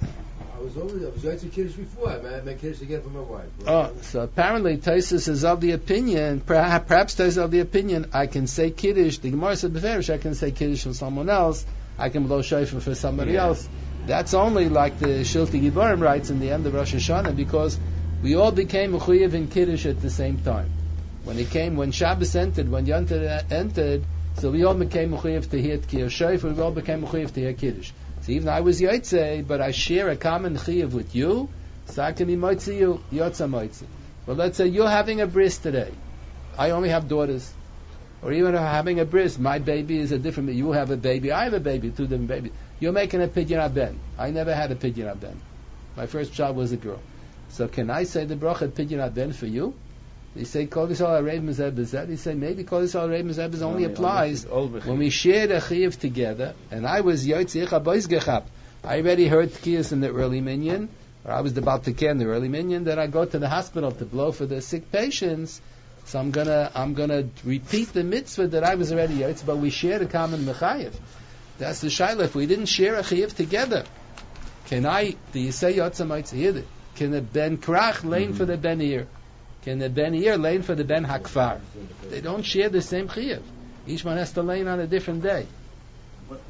I was Yaitse Kiddush before. I made Kiddush again for my wife. Oh, so apparently Taisus is of the opinion, perhaps Taisus is of the opinion, I can say Kiddush, the Gemara said beferish, I can say Kiddush from someone else, I can blow shofar for somebody else. That's only like the Shilti Gibarim writes in the end of Rosh Hashanah, because we all became mechuyev in Kiddush at the same time. When Shabbos entered, when Yom Tov entered, so we all became mechuyev to hear Tkir Shofar, we all became mechuyev to hear Kiddush. So even I was Yaitse, but I share a common chiyuv with you, so I can be moitzi you, Yotza moitzi. But let's say you're having a bris today. I only have daughters. Or even if I'm having a bris, my baby is a different, you have a baby, I have a baby, two different babies. You're making a pidyon aben. I never had a pidyon aben. My first child was a girl. So can I say the bracha pidyon aben for you? They say Kol Yisrael Arev Mezeb Bezed. He say maybe Kol Yisrael Arev Mezeb only applies when we shared a chiyuv together. And I was Yotzei Chabois Gechap. I already heard tkiyas in the early minyan, or I was about to care in the early minyan. Then I go to the hospital to blow for the sick patients. So I'm gonna repeat the mitzvah that I was already Yotzei, but we shared a common mechayev. That's the shayla. If we didn't share a chiyuv together, do you say Yotzei Motzei? Can the ben krach lane for the ben ear? Can the ben ear lane for the ben hakfar? They don't share the same chiyuv. Each one has to lane on a different day. Does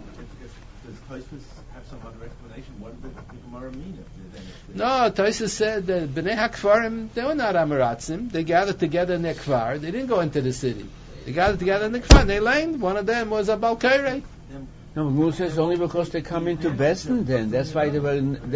Tosfos have some other explanation? What did the Gemara mean? No, Tosfos said that bnei hakfarim, they were not amaratzim. They gathered together in their kfar. They didn't go into the city. They gathered together in the kfar. They laned. One of them was a balkairei. No, Moses says only because they come into Besden. Then that's why they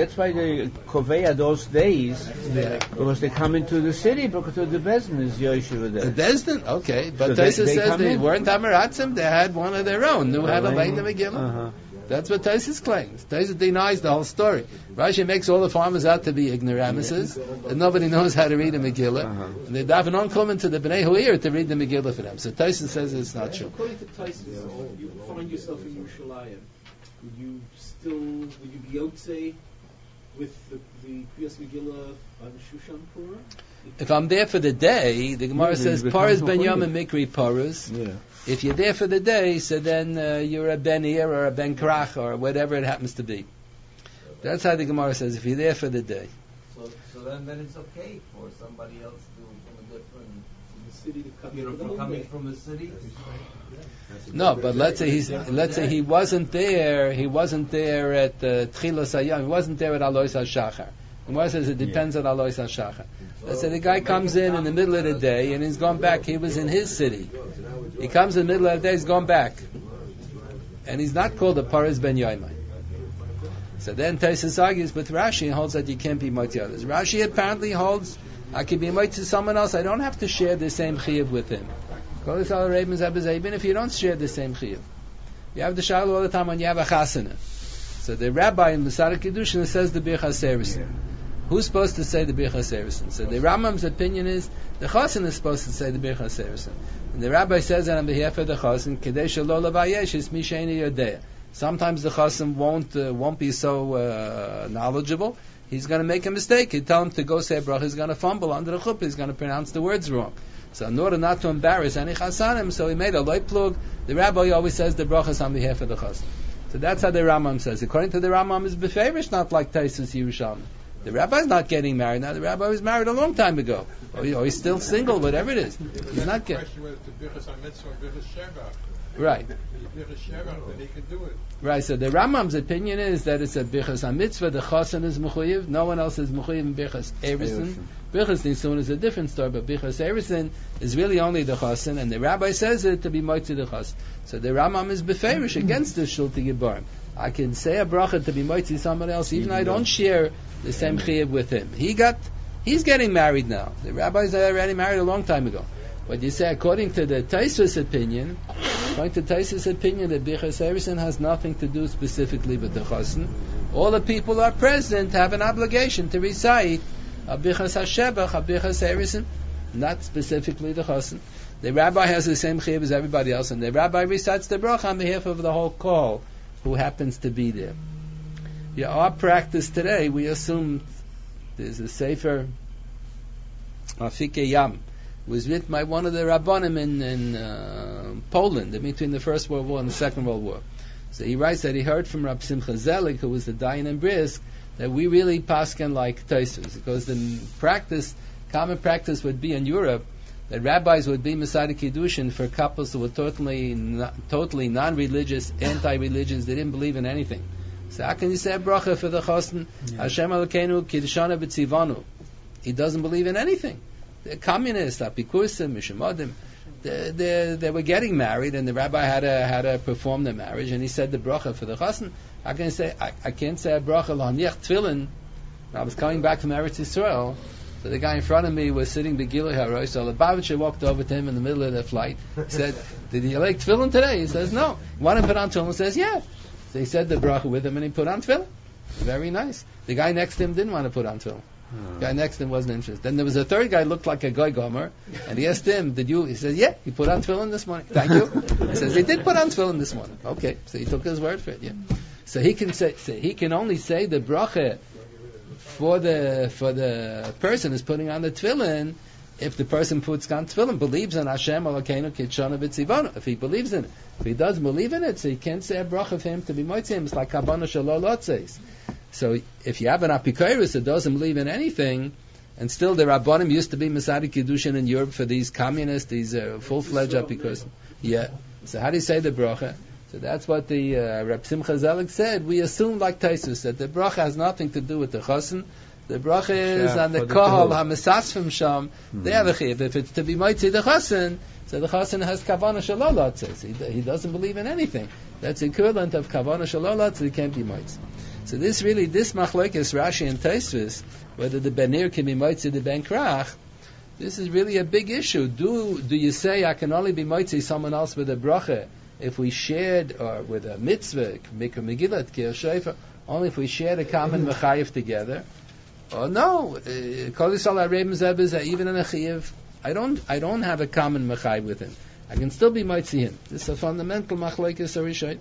Koveya those days, because they come into the city because of the Besden is Yeshiva there. The Besden, okay, but so Tosfos says they weren't amaratzim. They had one of their own. Knew how to lane the Megillah. That's what Tosfos claims. Tosfos denies the whole story. Rashi makes all the farmers out to be ignoramuses, and nobody knows how to read a Megillah. And they daven on coming to the Bnei Huir to read the Megillah for them. So Tosfos says it's not true. According to Tosfos, you find yourself in Yerushalayim, would you be Yotzei with the Kriyas Megillah on Shushan Pura? If I'm there for the day, the Gemara says Paras ben Yom and Mikri Paras. If you're there for the day, so then you're a Ben Ir or a Ben Krach or whatever it happens to be. That's how the Gemara says, if you're there for the day. So then it's okay for somebody else from a different city to come coming from the city? No, but let's say he wasn't there at Tchilas Hayom, he wasn't there at Alois HaShachar. The Gemara says it depends on Alois HaShachar. Let's say the guy comes in the middle of the day and he's gone back. He was in his city. He comes in the middle of the day, he's gone back. And he's not called a Paras Ben Yoimai. So then Tosfos argues with Rashi and holds that you can't be moitzi others. Rashi apparently holds I can be moitzi to someone else. I don't have to share the same chiyuv with him. Even if you don't share the same chiyuv. You have the shaila all the time when you have a chasana. So the rabbi in Masar Kiddushin says the Birchas Eresin. Who's supposed to say the Birchas Eresin? So the Rambam's opinion is the Chasen is supposed to say the Birchas Eresin. And the rabbi says that on behalf of the Chasen, Kedei Shelo Lavayesh is Misheini Yodea. Sometimes the Chasen won't be so knowledgeable. He's going to make a mistake. He'd tell him to go say a bracha. He's going to fumble under the chuppah. He's going to pronounce the words wrong. So in order not to embarrass any chasanim, so he made a light plug. The rabbi always says the brachas on behalf of the chasan. So that's how the Rambam says. According to the Rambam, is beferish not like Tosfos Yerushalmi. The rabbi's not getting married now. The rabbi was married a long time ago, or he's still single, whatever it is. He's not getting. Right. Right. So the Rambam's opinion is that it's a bichas mitzvah. The chasan is mechuyev. No one else is mechuyev in bichas eresin. Bichas nisun is a different story, but bichas eresin is really only the chasan, and the rabbi says it to be moitzi the chasan. So the Rambam is beferish against the shulti gibarim. I can say a bracha to be moitzi somebody else, even I don't share the same chiyuv with him. He's getting married now. The rabbis are already married a long time ago. But you say, according to the Tosfos opinion, that Bichas Eresin has nothing to do specifically with the Chasen. All the people who are present have an obligation to recite a Bichas HaShebach, a Bichas Eresin, not specifically the Chasen. The rabbi has the same chiyuv as everybody else, and the rabbi recites the bracha on behalf of the whole call who happens to be there. Our practice today, we assume there's a sefer, Afike Yam, was written by one of the rabbanim in Poland between the First World War and the Second World War. So he writes that he heard from Rab Simcha Zelig, who was the Dayan in Brisk, that we really paskin like Tosfos, because the common practice would be in Europe that rabbis would be Masada Kiddushin for couples who were totally non-religious, anti-religious. They didn't believe in anything. So how can you say a bracha for the chosn? Hashem Elokeinu Kiddushanu B'Tzivanu. He doesn't believe in anything. They're communists, Apikusim, Mishamodim. They were getting married, and the rabbi had to perform the marriage, and he said the bracha for the chosn. How can you say I can't say a bracha l'haniach tefillin? I was coming back from Eretz Yisrael, so the guy in front of me was sitting b'gilui harosh. So the Lubavitcher walked over to him in the middle of the flight. He said, "Did you like tefillin today?" He says, "No." You want to put on tefillin? He says, "Yeah." So he said the bracha with him, and he put on tefillin. Very nice. The guy next to him didn't want to put on tefillin. The guy next to him wasn't interested. Then there was a third guy, looked like a goy gomer, and he asked him, "Did you?" He said, "Yeah, he put on tefillin this morning." "Thank you." He says, "He did put on tefillin this morning." Okay, so he took his word for it. Yeah. So he can only say the bracha for the person who's putting on the tefillin if the person puts on tefillin, believes in Hashem Elokeinu Kiddushanu B'Tzivanu. If he believes in it. If he doesn't believe in it, so he can't say a bracha for him to be moitzim. It's like Kabbalah Shalol Lotzes. So if you have an apikoros that doesn't believe in anything, and still the Rabbanim used to be Masada Kiddushin in Europe for these communists, these full-fledged apikoros. Yeah. So how do you say the bracha? So that's what the Reb Simcha Zelig said. We assume, like Tosfos, that the bracha has nothing to do with the chosn. The bracha is on the kohol hamisasfim sham. They have a chiyuv. If it's to be moitzi the chosn, so the chosn has kavanah shalol lotzes. He doesn't believe in anything. That's equivalent of kavanah shalol lotzes. He can't be moitzi. So this machlokes Rashi and Tosfos, whether the benir can be moitzi the ben krach, this is really a big issue. Do you say I can only be moitzi someone else with a bracha if we shared, or with a mitzvah, mikra megillah, kir shofar, only if we shared a common mechayev together? Or no, kol yisrael areim zebes, even in a chiyuv, I don't have a common mechayev with him. I can still be moitzi him. This is a fundamental machlokes Arishayt.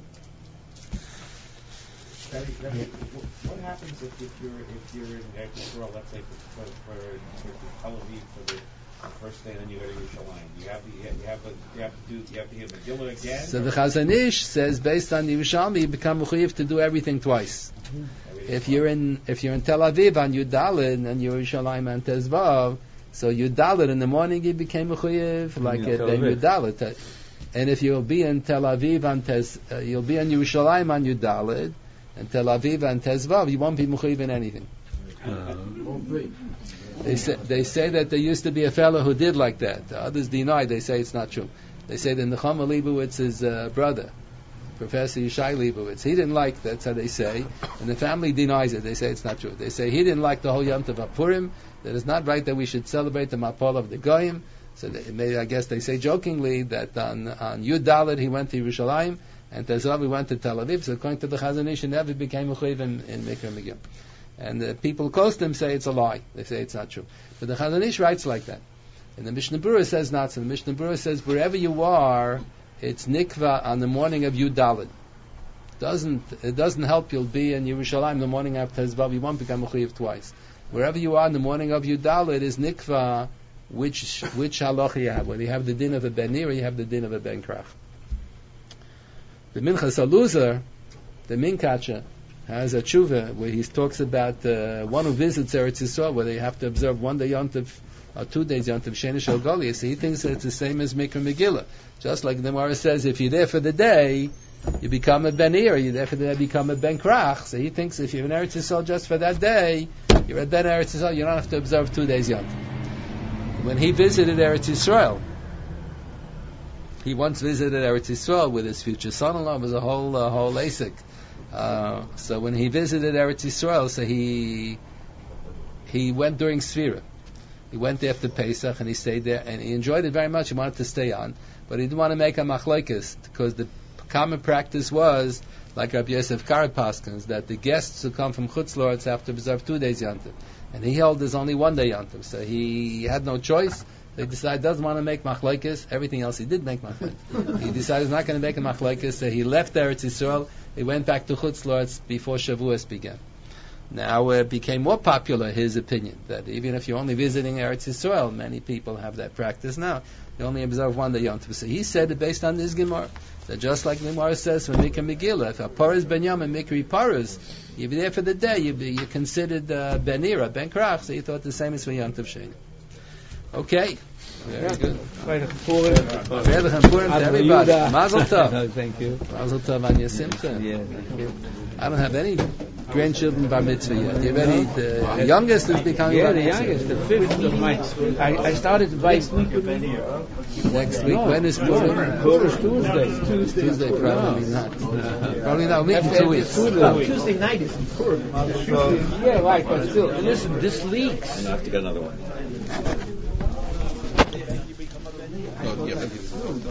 What happens if you're in Eretz Yisrael, let's say for Tel Aviv for the first day, and then you go to Yerushalayim? You have to hear Megillah again. So the Chazon Ish says, based on the Yerushalmi, you become mechuyev to do everything twice. If you're in Tel Aviv on Yud Daled and Yerushalayim on Tezvav, so Yud Daled in the morning you became mechuyev like then Yud Daled. And if you'll be in Tel Aviv on you'll be in Yerushalayim on Yud Daled, and Tel Aviv and Tezvav, you won't be mechuyev in anything. They say that there used to be a fellow who did like that. The others deny. They say it's not true. They say that Nechama Leibowitz's brother, Professor Yishai Leibowitz, he didn't like. That's how they say, and the family denies it. They say it's not true. They say he didn't like the whole Yom Tov HaPurim. That it's not right that we should celebrate the Mapol of the Goyim. So I guess they say jokingly that on Yud Daled he went to Yerushalayim, and Tezvav he went to Tel Aviv. So according to the Chazon Ish, he never became mechuyev in Mikra Megillah. And the people close to him say it's a lie. They say it's not true. But the Chazon Ish writes like that. And the Mishnah Berurah says not so. The Mishnah Berurah says wherever you are, it's nikva on the morning of Yud Daled. It doesn't help you'll be in Yerushalayim the morning after Tezvav. You won't become mechuyev twice. Wherever you are in the morning of Yud Daled is nikva which halacha you have. Whether you have the din of a ben nir or you have the din of a ben krach. The Minchas Aluzer, the Minkacha, has a tshuva where he talks about one who visits Eretz Yisrael, where they have to observe one day Yom Tov, or 2 days Yom Tov Sheni Shel Goliath. So he thinks that it's the same as Mikra Megillah. Just like the Gemara says, if you're there for the day, you become a Ben Ir, you're there for the day, you become a Ben Krach. So he thinks if you're in Eretz Yisrael just for that day, you're a Ben Eretz Yisrael, you don't have to observe 2 days Yom Tov. When he visited Eretz Yisrael, he once visited Eretz Yisrael with his future son-in-law. It was a whole asik. So when he visited Eretz Yisrael, so he went during Sfira. He went after Pesach and he stayed there and he enjoyed it very much. He wanted to stay on, but he didn't want to make a machlokes because the common practice was, like Rabbi Yosef Karapaskins, that the guests who come from Chutz La'aretz have to observe 2 days Yom Tov. And he held there's only 1 day Yom Tov. So he had no choice. He decided doesn't want to make machlokes. Everything else he did make machlokes. He decided he's not going to make a machlokes, so he left Eretz Yisrael. He went back to Chutz La'aretz before Shavuos began. Now it became more popular, his opinion, that even if you're only visiting Eretz Yisrael, many people have that practice now. You only observe one day Yom Tov. So he said it based on this Gemara. That just like the Gemara says from Mikra Megillah, if a Paras Ben Yom and Mikri Paras, you're there for the day, you're considered Ben Ira, Ben Krach, so he thought the same as for Yom Tov Sheni. Okay. Very good. Veilig Purim to everybody. Mazel Tov. Thank you. Mazel Tov on your Simcha. Yeah, thank you. I don't have any grandchildren bar mitzvah yet. You're ready? The youngest is becoming bar mitzvah. The youngest, the 5th of my... I started to buy... Next week. When is Purim? Purim Tuesday. Tuesday, probably not. Probably not. Maybe 2 weeks. Tuesday night is Purim. Yeah, right, but still, listen, this leaks. I have to get another one.